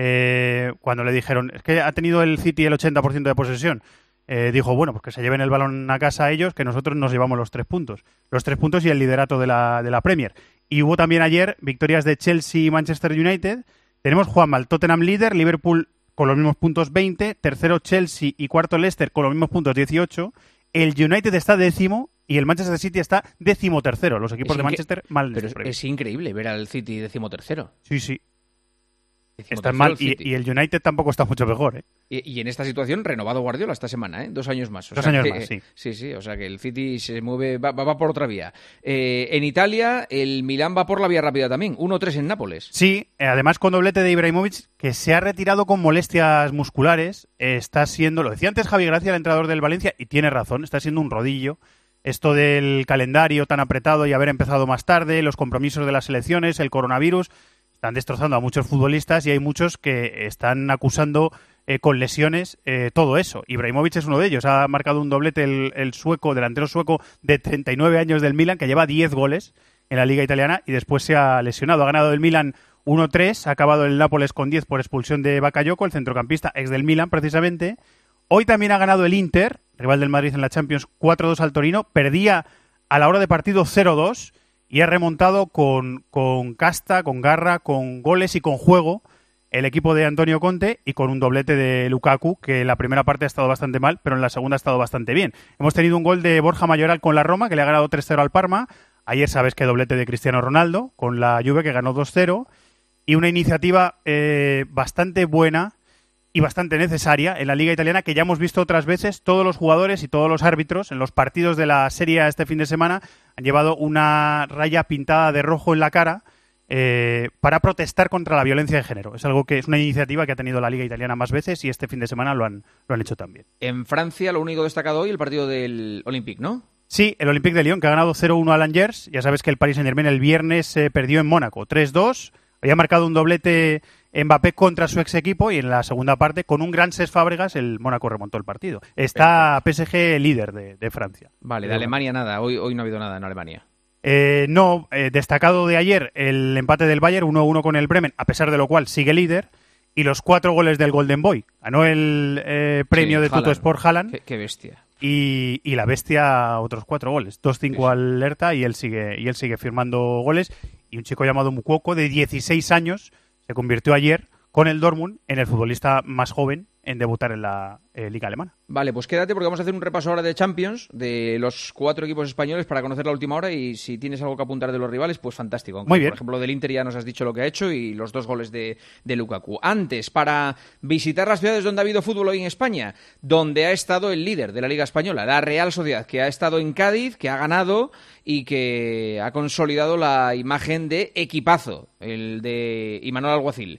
cuando le dijeron, es que ha tenido el City el 80% de posesión, dijo, bueno, pues que se lleven el balón a casa a ellos, que nosotros nos llevamos los 3 puntos. Los 3 puntos y el liderato de la Premier. Y hubo también ayer victorias de Chelsea y Manchester United. Tenemos, Juanma, el Tottenham líder, Liverpool con los mismos puntos 20, tercero Chelsea y cuarto Leicester con los mismos puntos 18. El United está décimo y el Manchester City está 13º. Los equipos de Manchester mal. Pero es increíble ver al City 13º. Sí, sí. Están mal y el United tampoco está mucho mejor, ¿eh? Y en esta situación, renovado Guardiola esta semana, 2 años más. 2 años más, sí. Sí, o sea que el City se mueve, va por otra vía. En Italia, el Milán va por la vía rápida también, 1-3 en Nápoles. Sí, además con doblete de Ibrahimovic, que se ha retirado con molestias musculares, está siendo, lo decía antes Javi Gracia, el entrenador del Valencia, y tiene razón, está siendo un rodillo. Esto del calendario tan apretado y haber empezado más tarde, los compromisos de las selecciones, el coronavirus, están destrozando a muchos futbolistas y hay muchos que están acusando con lesiones todo eso. Ibrahimovic es uno de ellos. Ha marcado un doblete el sueco, delantero sueco de 39 años del Milan, que lleva 10 goles en la Liga Italiana y después se ha lesionado. Ha ganado el Milan 1-3, ha acabado el Nápoles con 10 por expulsión de Bakayoko, el centrocampista ex del Milan precisamente. Hoy también ha ganado el Inter, rival del Madrid en la Champions, 4-2 al Torino. Perdía a la hora de partido 0-2 y ha remontado con casta, con garra, con goles y con juego el equipo de Antonio Conte, y con un doblete de Lukaku, que en la primera parte ha estado bastante mal, pero en la segunda ha estado bastante bien. Hemos tenido un gol de Borja Mayoral con la Roma, que le ha ganado 3-0 al Parma. Ayer sabes que doblete de Cristiano Ronaldo con la Juve, que ganó 2-0. Y una iniciativa bastante buena y bastante necesaria en la Liga Italiana, que ya hemos visto otras veces. Todos los jugadores y todos los árbitros en los partidos de la Serie A este fin de semana han llevado una raya pintada de rojo en la cara para protestar contra la violencia de género. Es algo que es una iniciativa que ha tenido la Liga Italiana más veces, y este fin de semana lo han hecho también. En Francia, lo único destacado hoy, el partido del Olympique, ¿no? Sí, el Olympique de Lyon, que ha ganado 0-1 al Angers. Ya sabes que el Paris Saint-Germain el viernes perdió en Mónaco 3-2. Había marcado un doblete Mbappé contra su ex equipo, y en la segunda parte, con un gran Cesc Fábregas, el Mónaco remontó el partido. Está PSG líder de Francia. Vale, de Alemania nada. Hoy no ha habido nada en Alemania. Destacado de ayer el empate del Bayern 1-1 con el Bremen, a pesar de lo cual sigue líder, y los 4 goles del Golden Boy. Ganó el premio de Tuttosport Haaland. Qué bestia. Y la bestia otros 4 goles, 2-5 al Hertha, y él sigue firmando goles. Y un chico llamado Moukoko, de 16 años, se convirtió ayer con el Dortmund en el futbolista más joven en debutar en la Liga Alemana. Vale, pues quédate, porque vamos a hacer un repaso ahora de Champions, de los 4 equipos españoles, para conocer la última hora, y si tienes algo que apuntar de los rivales, pues fantástico. Aunque, muy bien. Por ejemplo, del Inter ya nos has dicho lo que ha hecho y los 2 goles de Lukaku. Antes, para visitar las ciudades donde ha habido fútbol hoy en España, donde ha estado el líder de la Liga Española, la Real Sociedad, que ha estado en Cádiz, que ha ganado y que ha consolidado la imagen de equipazo, el de Imanol Alguacil.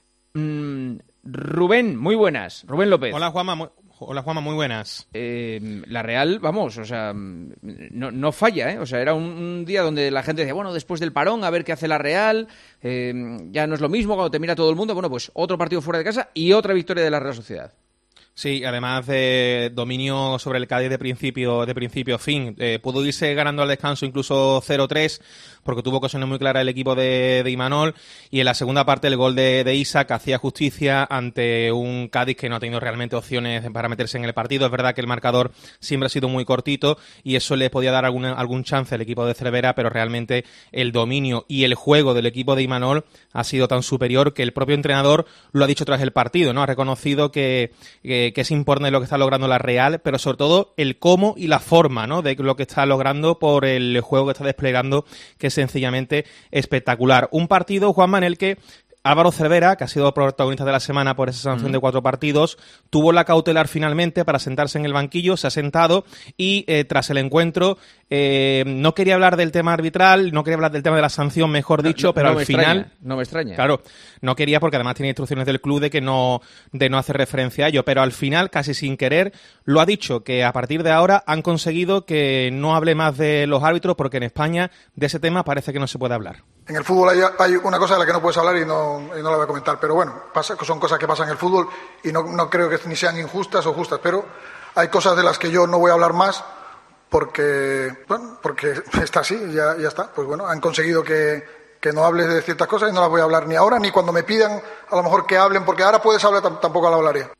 Rubén, muy buenas. Rubén López. Hola Juanma, muy buenas. La Real, vamos, o sea, no falla, ¿eh? O sea, era un día donde la gente decía, bueno, después del parón, a ver qué hace la Real, ya no es lo mismo cuando te mira todo el mundo. Bueno, pues otro partido fuera de casa y otra victoria de la Real Sociedad. Sí, además de dominio sobre el Cádiz de principio a fin. Pudo irse ganando al descanso incluso 0-3, porque tuvo ocasiones muy claras el equipo de Imanol, y en la segunda parte el gol de Isak hacía justicia ante un Cádiz que no ha tenido realmente opciones para meterse en el partido. Es verdad que el marcador siempre ha sido muy cortito, y eso le podía dar algún chance al equipo de Cervera, pero realmente el dominio y el juego del equipo de Imanol ha sido tan superior que el propio entrenador lo ha dicho tras el partido, ¿no? Ha reconocido que es importante lo que está logrando la Real, pero sobre todo el cómo y la forma, ¿no?, de lo que está logrando por el juego que está desplegando, que es sencillamente espectacular. Un partido, Juanma, en el que Álvaro Cervera, que ha sido protagonista de la semana por esa sanción de 4 partidos, tuvo la cautelar finalmente para sentarse en el banquillo, se ha sentado y tras el encuentro no quería hablar del tema arbitral, no quería hablar del tema de la sanción, mejor dicho, pero al final... No me extraña. Claro, no quería, porque además tiene instrucciones del club de no hacer referencia a ello, pero al final, casi sin querer, lo ha dicho, que a partir de ahora han conseguido que no hable más de los árbitros, porque en España de ese tema parece que no se puede hablar. En el fútbol hay una cosa de la que no puedes hablar y no la voy a comentar, pero bueno, son cosas que pasan en el fútbol y no creo que ni sean injustas o justas, pero hay cosas de las que yo no voy a hablar más porque está así, ya está. Pues bueno, han conseguido que no hables de ciertas cosas y no las voy a hablar ni ahora ni cuando me pidan a lo mejor que hablen, porque ahora puedes hablar, tampoco la hablaría.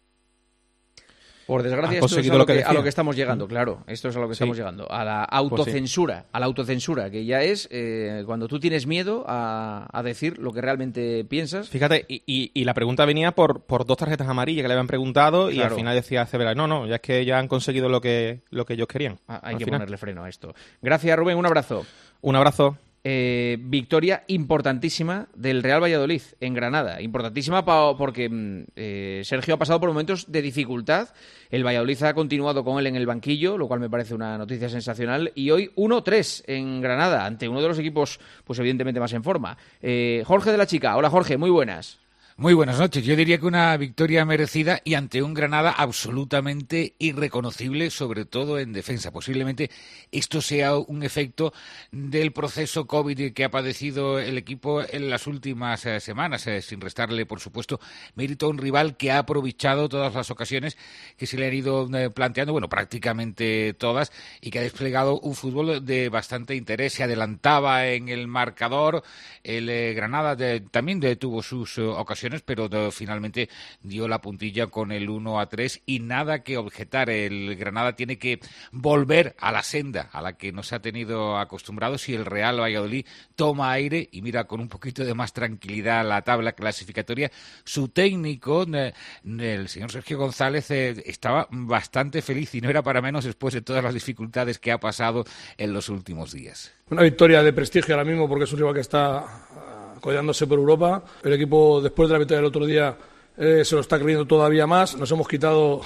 Por desgracia, esto es a lo que estamos llegando, claro. Esto es a lo que estamos llegando. A la autocensura. A la autocensura, que ya es cuando tú tienes miedo a decir lo que realmente piensas. Fíjate, y la pregunta venía por 2 tarjetas amarillas que le habían preguntado, claro. Y al final decía Cervera, no, ya es que ya han conseguido lo que ellos querían. Hay que ponerle freno a esto. Gracias, Rubén, un abrazo. Un abrazo. Victoria importantísima del Real Valladolid en Granada, importantísima porque Sergio ha pasado por momentos de dificultad. El Valladolid ha continuado con él en el banquillo, lo cual me parece una noticia sensacional, y hoy 1-3 en Granada ante uno de los equipos pues evidentemente más en forma. Jorge de la Chica, hola Jorge, muy buenas. Muy buenas noches. Yo diría que una victoria merecida y ante un Granada absolutamente irreconocible, sobre todo en defensa. Posiblemente esto sea un efecto del proceso COVID que ha padecido el equipo en las últimas semanas, sin restarle, por supuesto, mérito a un rival que ha aprovechado todas las ocasiones que se le han ido planteando, bueno, prácticamente todas, y que ha desplegado un fútbol de bastante interés. Se adelantaba en el marcador, el Granada también tuvo sus ocasiones, pero finalmente dio la puntilla con el 1-3 y nada que objetar. El Granada tiene que volver a la senda a la que nos ha tenido acostumbrados y el Real Valladolid toma aire y mira con un poquito de más tranquilidad la tabla clasificatoria. Su técnico, el señor Sergio González, estaba bastante feliz y no era para menos después de todas las dificultades que ha pasado en los últimos días. Una victoria de prestigio ahora mismo porque es un rival que está codeándose por Europa. El equipo, después de la victoria del otro día, se lo está creyendo todavía más. Nos hemos quitado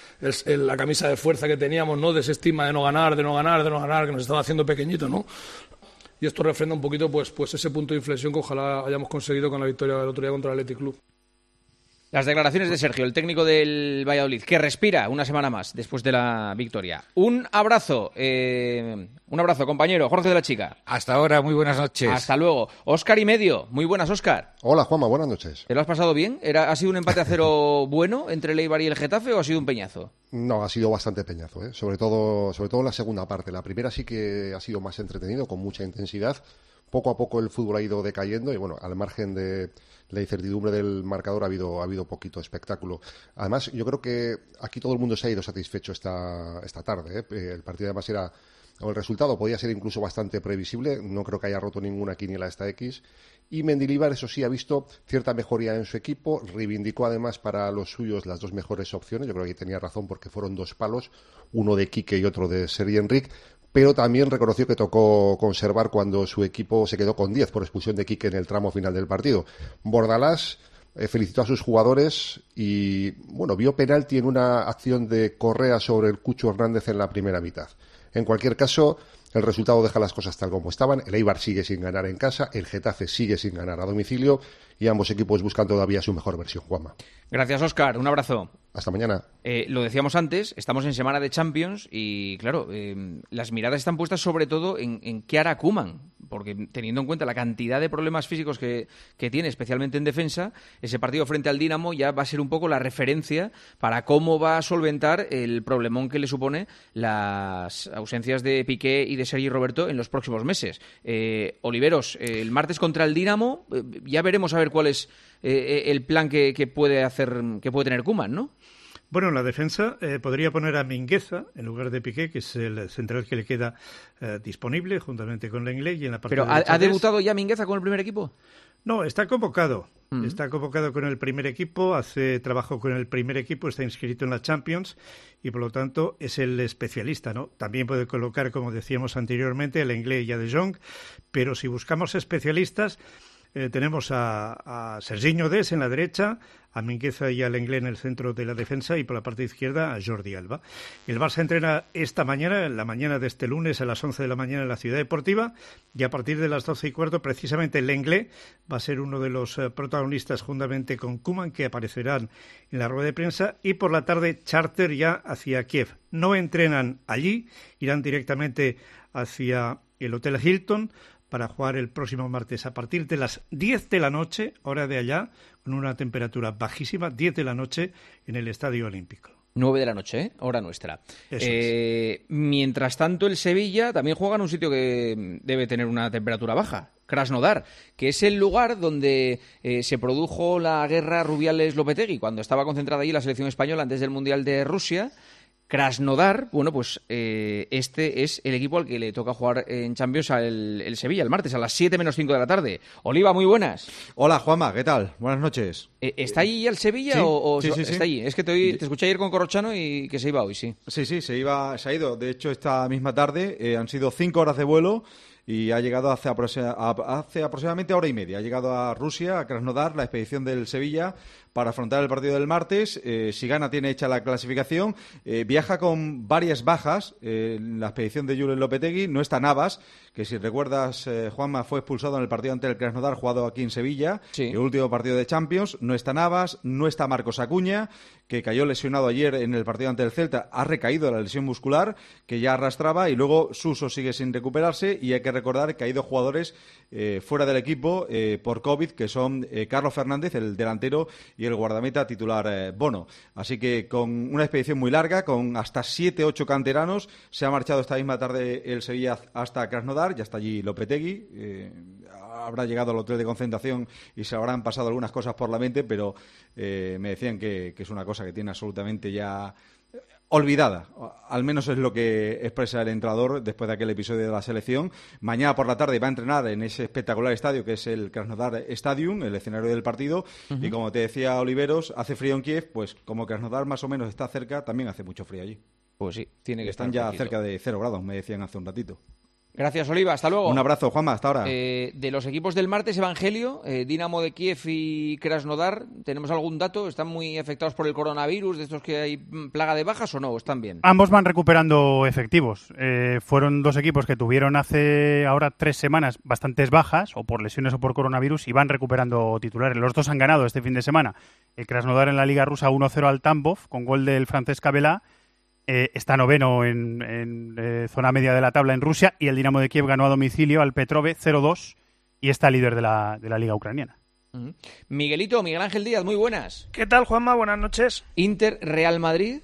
la camisa de fuerza que teníamos, ¿no? De ese estigma de no ganar, que nos estaba haciendo pequeñito, ¿no? Y esto refrenda un poquito pues ese punto de inflexión que ojalá hayamos conseguido con la victoria del otro día contra el Athletic Club. Las declaraciones de Sergio, el técnico del Valladolid, que respira una semana más después de la victoria. Un abrazo, compañero. Jorge de la Chica. Hasta ahora, muy buenas noches. Hasta luego. Óscar y medio. Muy buenas, Óscar. Hola, Juanma, buenas noches. ¿Te lo has pasado bien? ¿Ha sido un empate a 0 bueno entre el Eibar y el Getafe o ha sido un peñazo? No, ha sido bastante peñazo, ¿eh? Sobre todo en la segunda parte. La primera sí que ha sido más entretenido, con mucha intensidad. Poco a poco el fútbol ha ido decayendo y, bueno, al margen de la incertidumbre del marcador ha habido poquito espectáculo. Además, yo creo que aquí todo el mundo se ha ido satisfecho esta tarde, ¿eh? El partido además el resultado podía ser incluso bastante previsible. No creo que haya roto ninguna quiniela esta X. Y Mendilibar, eso sí, ha visto cierta mejoría en su equipo. Reivindicó además para los suyos las dos mejores opciones. Yo creo que tenía razón porque fueron dos palos, uno de Quique y otro de Sergi Enric. Pero también reconoció que tocó conservar cuando su equipo se quedó con 10 por expulsión de Quique en el tramo final del partido. Bordalás felicitó a sus jugadores y, bueno, vio penalti en una acción de Correa sobre el Cucho Hernández en la primera mitad. En cualquier caso, el resultado deja las cosas tal como estaban. El Eibar sigue sin ganar en casa, el Getafe sigue sin ganar a domicilio y ambos equipos buscan todavía su mejor versión, Juanma. Gracias, Óscar. Un abrazo. Hasta mañana. Lo decíamos antes, estamos en semana de Champions y, claro, las miradas están puestas sobre todo en qué hará Koeman, porque teniendo en cuenta la cantidad de problemas físicos que tiene, especialmente en defensa, ese partido frente al Dinamo ya va a ser un poco la referencia para cómo va a solventar el problemón que le supone las ausencias de Piqué y de Sergi Roberto en los próximos meses. Oliveros, el martes contra el Dinamo, ya veremos a ver cuál es el plan que puede tener Koeman, ¿no? Bueno, en la defensa podría poner a Mingueza en lugar de Piqué, que es el central que le queda disponible juntamente con Lenglet. Y en la parte ¿Pero ha debutado ya Mingueza con el primer equipo? No, está convocado. Está convocado con el primer equipo, hace trabajo con el primer equipo, está inscrito en la Champions y por lo tanto es el especialista, ¿no? También puede colocar, como decíamos anteriormente, a Lenglet y a De Jong, pero si buscamos especialistas, tenemos a Serginho Dest en la derecha, a Mingueza y a Lenglet en el centro de la defensa y por la parte izquierda a Jordi Alba. El Barça entrena esta mañana, en la mañana de este lunes a las 11 de la mañana en la Ciudad Deportiva y a partir de las 12:15 precisamente Lenglet va a ser uno de los protagonistas juntamente con Koeman que aparecerán en la rueda de prensa y por la tarde charter ya hacia Kiev. No entrenan allí, irán directamente hacia el Hotel Hilton para jugar el próximo martes a partir de las 10 de la noche, hora de allá, con una temperatura bajísima, 10 de la noche en el Estadio Olímpico. 9 de la noche, hora nuestra. Mientras tanto, el Sevilla también juega en un sitio que debe tener una temperatura baja, Krasnodar, que es el lugar donde se produjo la guerra Rubiales-Lopetegui, cuando estaba concentrada allí la selección española antes del Mundial de Rusia. Krasnodar, bueno, pues este es el equipo al que le toca jugar en Champions el Sevilla, el martes a las 7:05 de la tarde. Oliva, muy buenas. Hola, Juanma, ¿qué tal? Buenas noches. ¿Está allí ya el Sevilla sí, o sí, está allí? Es que te escuché ayer con Corrochano y que se iba hoy, sí. Sí, se ha ido. De hecho, esta misma tarde han sido 5 horas de vuelo y ha llegado hace aproximadamente hora y media. Ha llegado a Rusia, a Krasnodar, la expedición del Sevilla, para afrontar el partido del martes. Si gana, tiene hecha la clasificación. Viaja con varias bajas en la expedición de Julen Lopetegui. No está Navas, que si recuerdas, Juanma, fue expulsado en el partido ante el Krasnodar, jugado aquí en Sevilla, el último partido de Champions. No está Navas, no está Marcos Acuña, que cayó lesionado ayer en el partido ante el Celta. Ha recaído de la lesión muscular que ya arrastraba, y luego Suso sigue sin recuperarse, y hay que recordar que hay 2 jugadores fuera del equipo por COVID, que son Carlos Fernández, el delantero, y el guardameta titular Bono. Así que con una expedición muy larga, con hasta 7-8 canteranos, se ha marchado esta misma tarde el Sevilla hasta Krasnodar. Ya está allí Lopetegui. Habrá llegado al hotel de concentración y se habrán pasado algunas cosas por la mente, pero me decían que es una cosa que tiene absolutamente ya olvidada. Al menos es lo que expresa el entrenador después de aquel episodio de la selección. Mañana por la tarde va a entrenar en ese espectacular estadio que es el Krasnodar Stadium, el escenario del partido. Y como te decía Oliveros, hace frío en Kiev, pues como Krasnodar más o menos está cerca, también hace mucho frío allí. Pues sí, tiene que estar ya cerca de 0 grados, me decían hace un ratito. Gracias, Oliva. Hasta luego. Un abrazo, Juanma. Hasta ahora. De los equipos del martes, Evangelio, Dinamo de Kiev y Krasnodar, ¿tenemos algún dato? ¿Están muy afectados por el coronavirus? ¿De estos que hay plaga de bajas o no? ¿Están bien? Ambos van recuperando efectivos. Fueron 2 equipos que tuvieron hace ahora 3 semanas bastantes bajas, o por lesiones o por coronavirus, y van recuperando titulares. Los 2 han ganado este fin de semana. El Krasnodar en la Liga Rusa 1-0 al Tambov, con gol del francés Kabela. Está noveno en zona media de la tabla en Rusia, y el Dinamo de Kiev ganó a domicilio al Petrove 0-2 y está líder de la liga ucraniana. Miguelito, Miguel Ángel Díaz, muy buenas. ¿Qué tal, Juanma? Buenas noches. Inter, Real Madrid,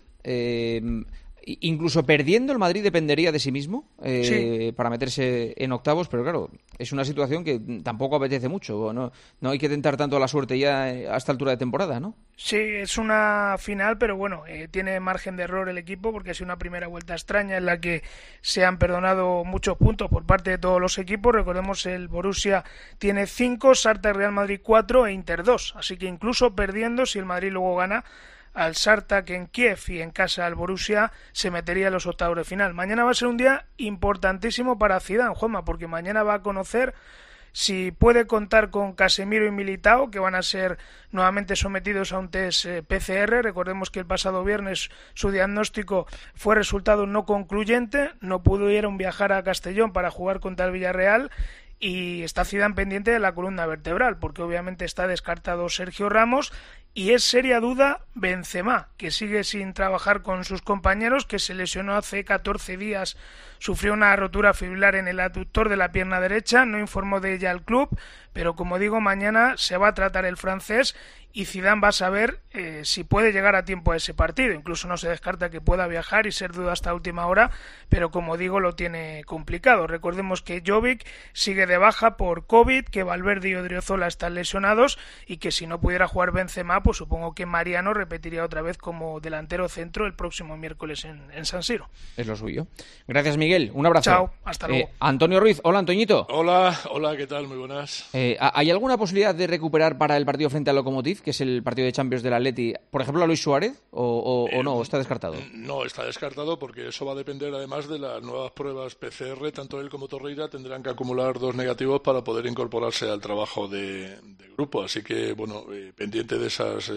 incluso perdiendo el Madrid dependería de sí mismo para meterse en octavos, pero claro, es una situación que tampoco apetece mucho. No hay que tentar tanto la suerte ya a esta altura de temporada, ¿no? Sí, es una final, pero bueno, tiene margen de error el equipo porque ha sido una primera vuelta extraña en la que se han perdonado muchos puntos por parte de todos los equipos. Recordemos, el Borussia tiene 5, Sarta y Real Madrid 4 e Inter 2, así que incluso perdiendo, si el Madrid luego gana al Sartak en Kiev y en casa al Borussia, se metería en los octavos de final. Mañana va a ser un día importantísimo para Zidane, Juanma, porque mañana va a conocer si puede contar con Casemiro y Militao, que van a ser nuevamente sometidos a un test PCR. Recordemos que el pasado viernes su diagnóstico fue resultado no concluyente, no pudieron viajar a Castellón para jugar contra el Villarreal, y está Zidane pendiente de la columna vertebral, porque obviamente está descartado Sergio Ramos, y es seria duda Benzema, que sigue sin trabajar con sus compañeros, que se lesionó hace 14 días, sufrió una rotura fibrilar en el aductor de la pierna derecha, no informó de ella al club, pero como digo, mañana se va a tratar el francés y Zidane va a saber si puede llegar a tiempo a ese partido. Incluso no se descarta que pueda viajar y ser duda hasta última hora, pero como digo, lo tiene complicado. Recordemos que Jovic sigue de baja por COVID, que Valverde y Odriozola están lesionados y que si no pudiera jugar Benzema, pues supongo que Mariano repetiría otra vez como delantero centro el próximo miércoles en San Siro. Es lo suyo. Gracias, Miguel. Un abrazo. Chao, hasta luego. Antonio Ruiz. Hola, Antoñito. Hola, ¿qué tal? Muy buenas. ¿Hay alguna posibilidad de recuperar para el partido frente al Lokomotiv, que es el partido de Champions del Atleti, por ejemplo, a Luis Suárez, o no? ¿Está descartado? No, está descartado porque eso va a depender además de las nuevas pruebas PCR. Tanto él como Torreira tendrán que acumular 2 negativos para poder incorporarse al trabajo de grupo. Así que, bueno, pendiente de esas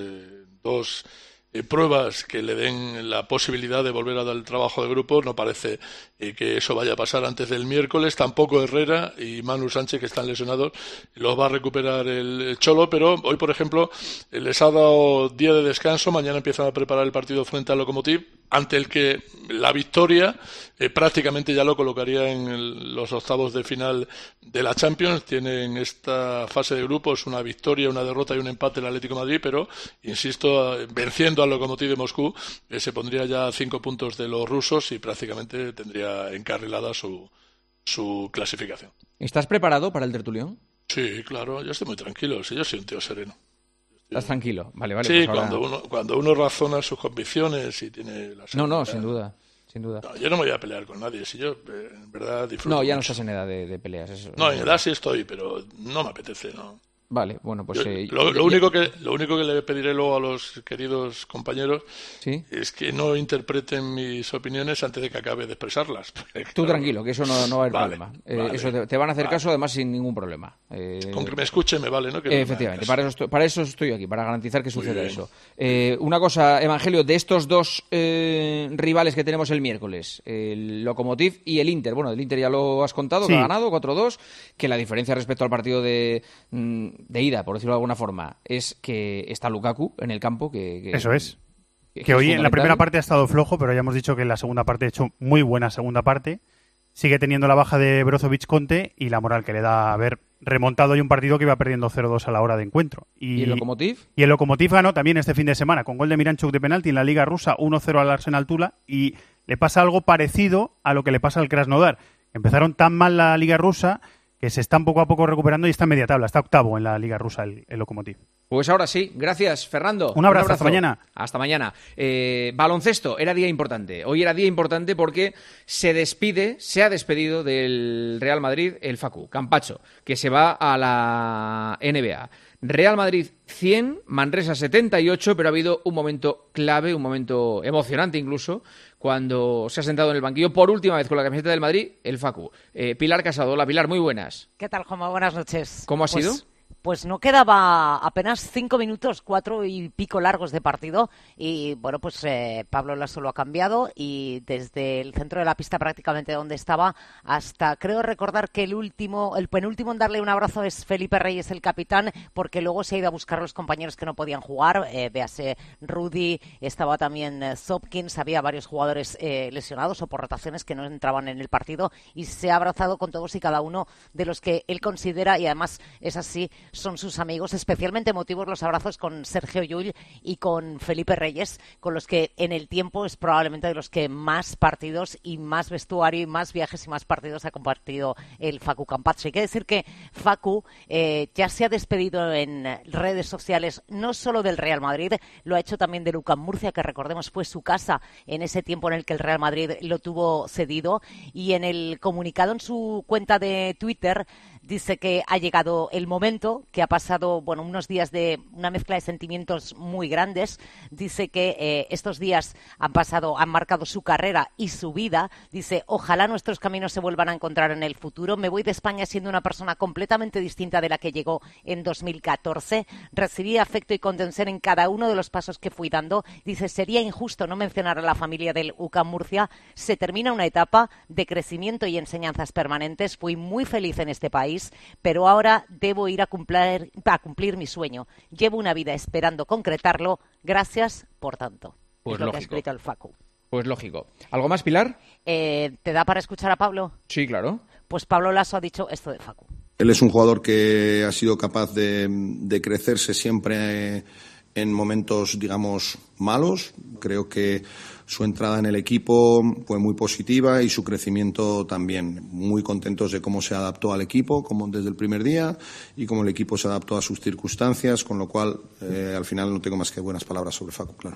2 pruebas que le den la posibilidad de volver a dar el trabajo de grupo. No parece que eso vaya a pasar antes del miércoles. Tampoco Herrera y Manu Sánchez, que están lesionados, los va a recuperar el Cholo, pero hoy, por ejemplo, les ha dado día de descanso. Mañana empiezan a preparar el partido frente al Lokomotiv, ante el que la victoria prácticamente ya lo colocaría en los octavos de final de la Champions. Tiene en esta fase de grupos una victoria, una derrota y un empate el Atlético de Madrid, pero, insisto, venciendo al Lokomotiv de Moscú, se pondría ya a 5 puntos de los rusos y prácticamente tendría encarrilada su clasificación. ¿Estás preparado para el tertulión? Sí, claro, yo estoy muy tranquilo. Sí, yo soy un tío sereno. ¿Estás tranquilo? Vale. Sí, pues ahora... cuando uno razona sus convicciones y tiene la seguridad. No, sin duda. No, yo no me voy a pelear con nadie. Si yo, en verdad, disfruto. No, ya no mucho. estás en edad de peleas. Eso, no, en edad sí estoy, pero no me apetece, ¿no? Vale, bueno, pues... Lo único que le pediré luego a los queridos compañeros es que no interpreten mis opiniones antes de que acabe de expresarlas. Tú tranquilo, que eso no va a haber problema. Eso te van a hacer caso, además, sin ningún problema. Con que me escuche me vale, ¿no? Efectivamente, para eso estoy aquí, para garantizar que suceda eso. Una cosa, Evangelio, de estos dos rivales que tenemos el miércoles, el Lokomotiv y el Inter. Bueno, el Inter ya lo has contado, sí, que ha ganado 4-2, que la diferencia respecto al partido de ida, por decirlo de alguna forma, es que está Lukaku en el campo. Eso es. Que hoy en la primera parte ha estado flojo, pero ya hemos dicho que en la segunda parte ha hecho muy buena segunda parte. Sigue teniendo la baja de Brozovic Conte y la moral que le da haber remontado hoy un partido que iba perdiendo 0-2 a la hora de encuentro. ¿Y el Lokomotiv? Y el Lokomotiv ganó también este fin de semana con gol de Miranchuk de penalti en la Liga Rusa, 1-0 al Arsenal Tula, y le pasa algo parecido a lo que le pasa al Krasnodar. Empezaron tan mal la Liga Rusa que se están poco a poco recuperando y está en media tabla, está octavo en la Liga Rusa el Lokomotiv. Pues ahora sí, gracias Fernando. Un abrazo, hasta mañana. Hasta mañana. Baloncesto, era día importante. Hoy era día importante porque se ha despedido del Real Madrid el Facu Campacho, que se va a la NBA. Real Madrid 100, Manresa 78, pero ha habido un momento clave, un momento emocionante incluso, cuando se ha sentado en el banquillo por última vez con la camiseta del Madrid, el Facu. Pilar Casado. Hola Pilar, muy buenas. ¿Qué tal, Juanma? Buenas noches. ¿Cómo ha sido? Pues no quedaba apenas 5 minutos, 4 y pico largos de partido y bueno, pues Pablo Lasso lo ha cambiado y desde el centro de la pista prácticamente donde estaba hasta, creo recordar que el penúltimo en darle un abrazo es Felipe Reyes, el capitán, porque luego se ha ido a buscar a los compañeros que no podían jugar, véase Rudy, estaba también Zopkins, había varios jugadores lesionados o por rotaciones que no entraban en el partido y se ha abrazado con todos y cada uno de los que él considera, y además es así, son sus amigos, especialmente emotivos los abrazos con Sergio Llull y con Felipe Reyes, con los que en el tiempo es probablemente de los que más partidos y más vestuario y más viajes y más partidos ha compartido el Facu Campacho. Hay que decir que Facu ya se ha despedido en redes sociales no solo del Real Madrid, lo ha hecho también de UCAM Murcia, que recordemos fue su casa en ese tiempo en el que el Real Madrid lo tuvo cedido, y en el comunicado en su cuenta de Twitter dice que ha llegado el momento, que ha pasado unos días de una mezcla de sentimientos muy grandes. Dice que estos días han marcado su carrera y su vida. Dice, ojalá nuestros caminos se vuelvan a encontrar en el futuro. Me voy de España siendo una persona completamente distinta de la que llegó en 2014. Recibí afecto y contención en cada uno de los pasos que fui dando. Dice, sería injusto no mencionar a la familia del UCAM Murcia. Se termina una etapa de crecimiento y enseñanzas permanentes. Fui muy feliz en este país, pero ahora debo ir a cumplir mi sueño. Llevo una vida esperando concretarlo. Gracias por tanto. Pues es lo lógico. Que ha escrito el Facu. Pues lógico. ¿Algo más, Pilar? ¿Te da para escuchar a Pablo? Sí, claro. Pues Pablo Lasso ha dicho esto de Facu. Él es un jugador que ha sido capaz de crecerse siempre en momentos, digamos, malos. Creo que su entrada en el equipo fue muy positiva y su crecimiento también. Muy contentos de cómo se adaptó al equipo, como desde el primer día, y cómo el equipo se adaptó a sus circunstancias, con lo cual al final no tengo más que buenas palabras sobre Facu, claro.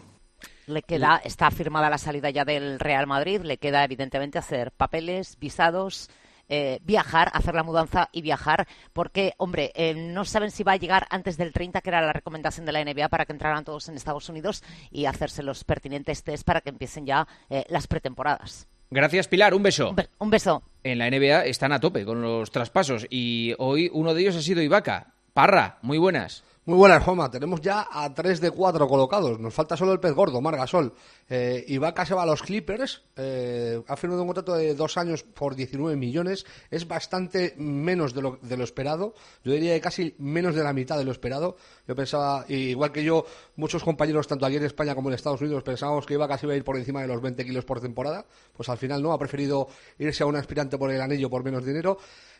Está firmada la salida ya del Real Madrid, le queda evidentemente hacer papeles, visados, viajar, hacer la mudanza y viajar, porque, hombre, no saben si va a llegar antes del 30, que era la recomendación de la NBA, para que entraran todos en Estados Unidos y hacerse los pertinentes test para que empiecen ya las pretemporadas. Gracias, Pilar. Un beso. Un beso. En la NBA están a tope con los traspasos y hoy uno de ellos ha sido Ibaka. Parra, muy buenas. Muy buenas, Juanma. Tenemos ya a 3 de 4 colocados. Nos falta solo el pez gordo, Marc Gasol. Ibaka se va a los Clippers. Ha firmado un contrato de 2 años por 19 millones. Es bastante menos de lo esperado. Yo diría que casi menos de la mitad de lo esperado. Yo pensaba, igual que yo, muchos compañeros, tanto aquí en España como en Estados Unidos, pensábamos que Ibaka se iba a ir por encima de los 20 kilos por temporada. Pues al final no, ha preferido irse a un aspirante por el anillo por menos dinero.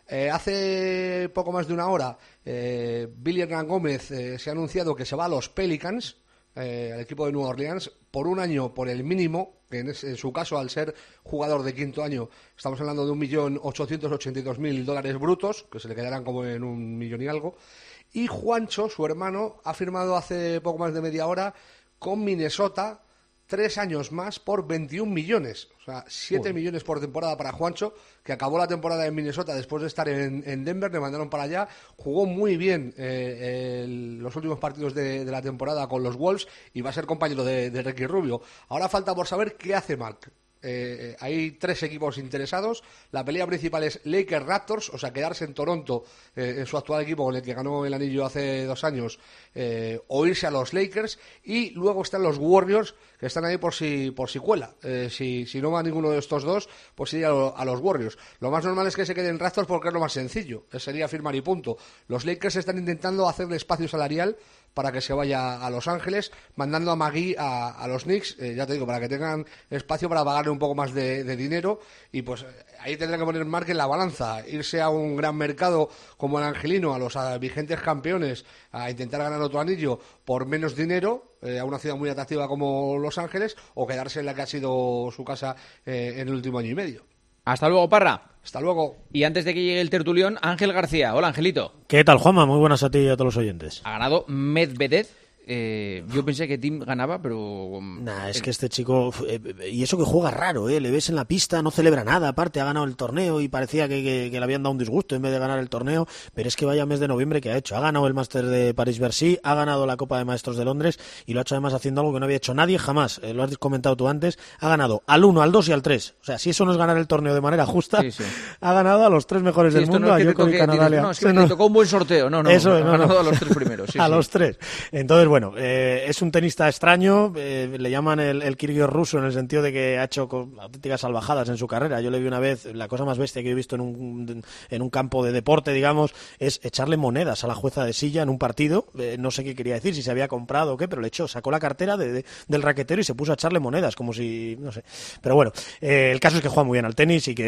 Hace poco más de una hora, Billy Hernán Gómez se ha anunciado que se va a los Pelicans, al equipo de Nueva Orleans, por 1 año por el mínimo, que en su caso, al ser jugador de quinto año, estamos hablando de $1.882.000 brutos, que se le quedarán como en 1 millón y algo. Y Juancho, su hermano, ha firmado hace poco más de media hora con Minnesota 3 años más por 21 millones. O sea, 7 millones por temporada para Juancho, que acabó la temporada en Minnesota después de estar en Denver, le mandaron para allá, jugó muy bien los últimos partidos de la temporada con los Wolves y va a ser compañero de Ricky Rubio. Ahora falta por saber qué hace Marc. hay 3 equipos interesados. La pelea principal es Lakers-Raptors, o sea, quedarse en Toronto, en su actual equipo con el que ganó el anillo hace 2 años, o irse a los Lakers. Y luego están los Warriors, que están ahí por si cuela. Si no va ninguno de estos dos, pues iría a los Warriors. Lo más normal es que se queden Raptors porque es lo más sencillo, sería firmar y punto. Los Lakers están intentando hacerle espacio salarial para que se vaya a Los Ángeles, mandando a Magui a los Knicks, ya te digo, para que tengan espacio para pagarle un poco más de dinero, y pues ahí tendrá que poner Mark en la balanza, irse a un gran mercado como el angelino, a los vigentes campeones, a intentar ganar otro anillo por menos dinero, a una ciudad muy atractiva como Los Ángeles, o quedarse en la que ha sido su casa en el último año y medio. Hasta luego, Parra. Hasta luego. Y antes de que llegue el tertulión, Ángel García. Hola, Angelito. ¿Qué tal, Juanma? Muy buenas a ti y a todos los oyentes. Ha ganado Medvedev. Yo pensé que Tim ganaba, pero... Nah, es que este chico... y eso que juega raro, le ves en la pista, no celebra nada, aparte ha ganado el torneo y parecía que le habían dado un disgusto en vez de ganar el torneo, pero es que vaya mes de noviembre que ha hecho. Ha ganado el Máster de París-Bercy, ha ganado la Copa de Maestros de Londres y lo ha hecho además haciendo algo que no había hecho nadie jamás. Lo has comentado tú antes, ha ganado al 1, al 2 y al 3. O sea, si eso no es ganar el torneo de manera justa, sí. Ha ganado a los 3 mejores del mundo, no a Djokovic, a Nadal. No, es que le tocó un buen sorteo. No, eso, ha ganado a los 3 primeros. Sí, a los 3. Entonces, bueno, es un tenista extraño, le llaman el Kyrgios ruso en el sentido de que ha hecho auténticas salvajadas en su carrera. Yo le vi una vez, la cosa más bestia que he visto en un campo de deporte, digamos, es echarle monedas a la jueza de silla en un partido. No sé qué quería decir, si se había comprado o qué, pero le echó, sacó la cartera del raquetero y se puso a echarle monedas, como si, no sé. Pero bueno, el caso es que juega muy bien al tenis y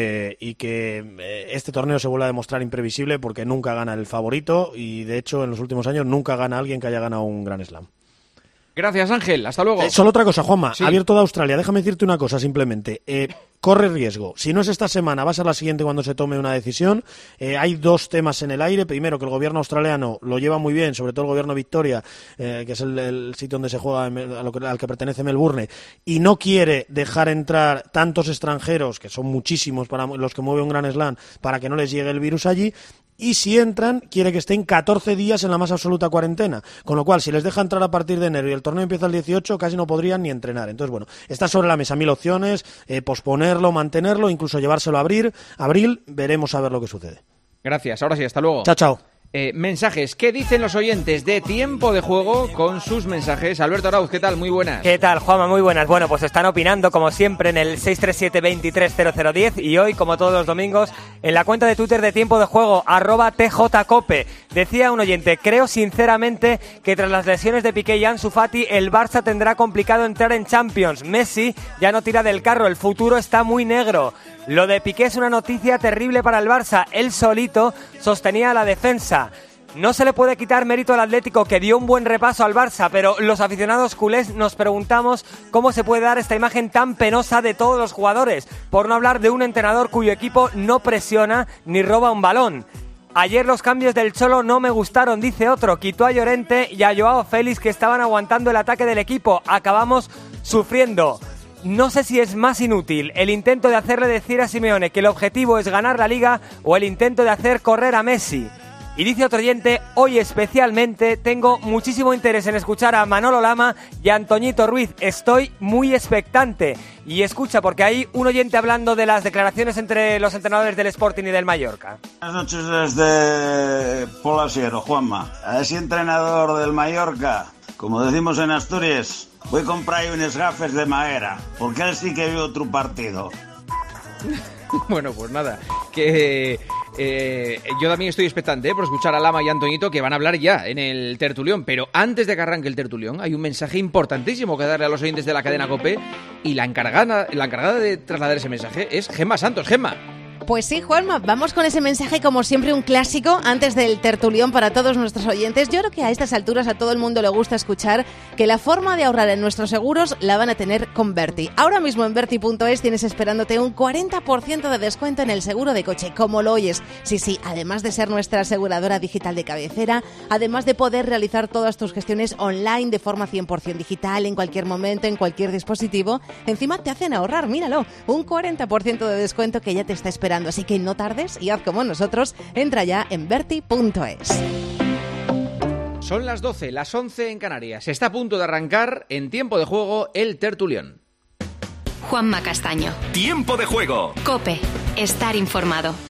que este torneo se vuelve a demostrar imprevisible porque nunca gana el favorito y, de hecho, en los últimos años nunca gana alguien que haya ganado un Grand Slam. Gracias, Ángel. Hasta luego. Solo otra cosa, Juanma. Sí. Abierto de Australia. Déjame decirte una cosa, simplemente. Corre riesgo. Si no es esta semana, va a ser la siguiente cuando se tome una decisión. Hay 2 temas en el aire. Primero, que el gobierno australiano lo lleva muy bien, sobre todo el gobierno Victoria, que es el sitio donde se juega, al que pertenece Melbourne, y no quiere dejar entrar tantos extranjeros, que son muchísimos para los que mueve un Grand Slam, para que no les llegue el virus allí. Y si entran, quiere que estén 14 días en la más absoluta cuarentena. Con lo cual, si les deja entrar a partir de enero y el torneo empieza el 18, casi no podrían ni entrenar. Entonces, bueno, está sobre la mesa 1000 opciones, posponerlo, mantenerlo, incluso llevárselo a abril. Veremos a ver lo que sucede. Gracias. Ahora sí, hasta luego. Chao, chao. Mensajes. ¿Qué dicen los oyentes de Tiempo de Juego con sus mensajes? Alberto Arauz, ¿qué tal? Muy buenas. ¿Qué tal, Juanma? Muy buenas. Bueno, pues están opinando, como siempre, en el 637-230010 y hoy, como todos los domingos, en la cuenta de Twitter de Tiempo de Juego, @TJCope. Decía un oyente: creo sinceramente que tras las lesiones de Piqué y Ansu Fati, el Barça tendrá complicado entrar en Champions. Messi ya no tira del carro, el futuro está muy negro. Lo de Piqué es una noticia terrible para el Barça. Él solito sostenía la defensa. No se le puede quitar mérito al Atlético, que dio un buen repaso al Barça, pero los aficionados culés nos preguntamos cómo se puede dar esta imagen tan penosa de todos los jugadores, por no hablar de un entrenador cuyo equipo no presiona ni roba un balón. Ayer los cambios del Cholo no me gustaron, dice otro. Quitó a Llorente y a Joao Félix, que estaban aguantando el ataque del equipo. Acabamos sufriendo. No sé si es más inútil el intento de hacerle decir a Simeone que el objetivo es ganar la Liga o el intento de hacer correr a Messi. Y dice otro oyente: hoy especialmente tengo muchísimo interés en escuchar a Manolo Lama y a Antoñito Ruiz. Estoy muy expectante. Y escucha, porque hay un oyente hablando de las declaraciones entre los entrenadores del Sporting y del Mallorca. Buenas noches desde Polasiero, Juanma. A ese entrenador del Mallorca, como decimos en Asturias, voy a comprar unas gafes de madera, porque él sí que vio otro partido. Bueno, pues nada, que yo también estoy expectante por escuchar a Lama y a Antoñito, que van a hablar ya en el tertulión. Pero antes de que arranque el tertulión, hay un mensaje importantísimo que darle a los oyentes de la cadena COPE, y la encargada de trasladar ese mensaje es Gemma Santos. Gemma. Pues sí, Juanma, vamos con ese mensaje, como siempre, un clásico antes del tertulión para todos nuestros oyentes. Yo creo que a estas alturas a todo el mundo le gusta escuchar que la forma de ahorrar en nuestros seguros la van a tener con Berti. Ahora mismo en Berti.es tienes esperándote un 40% de descuento en el seguro de coche, como lo oyes. Sí, además de ser nuestra aseguradora digital de cabecera, además de poder realizar todas tus gestiones online de forma 100% digital, en cualquier momento, en cualquier dispositivo, encima te hacen ahorrar, míralo, un 40% de descuento que ya te está esperando. Así que no tardes y haz como nosotros, entra ya en Berti.es. Son las 12, las 11 en Canarias. Está a punto de arrancar en Tiempo de Juego el tertulión. Juanma Castaño. Tiempo de juego. COPE. Estar informado.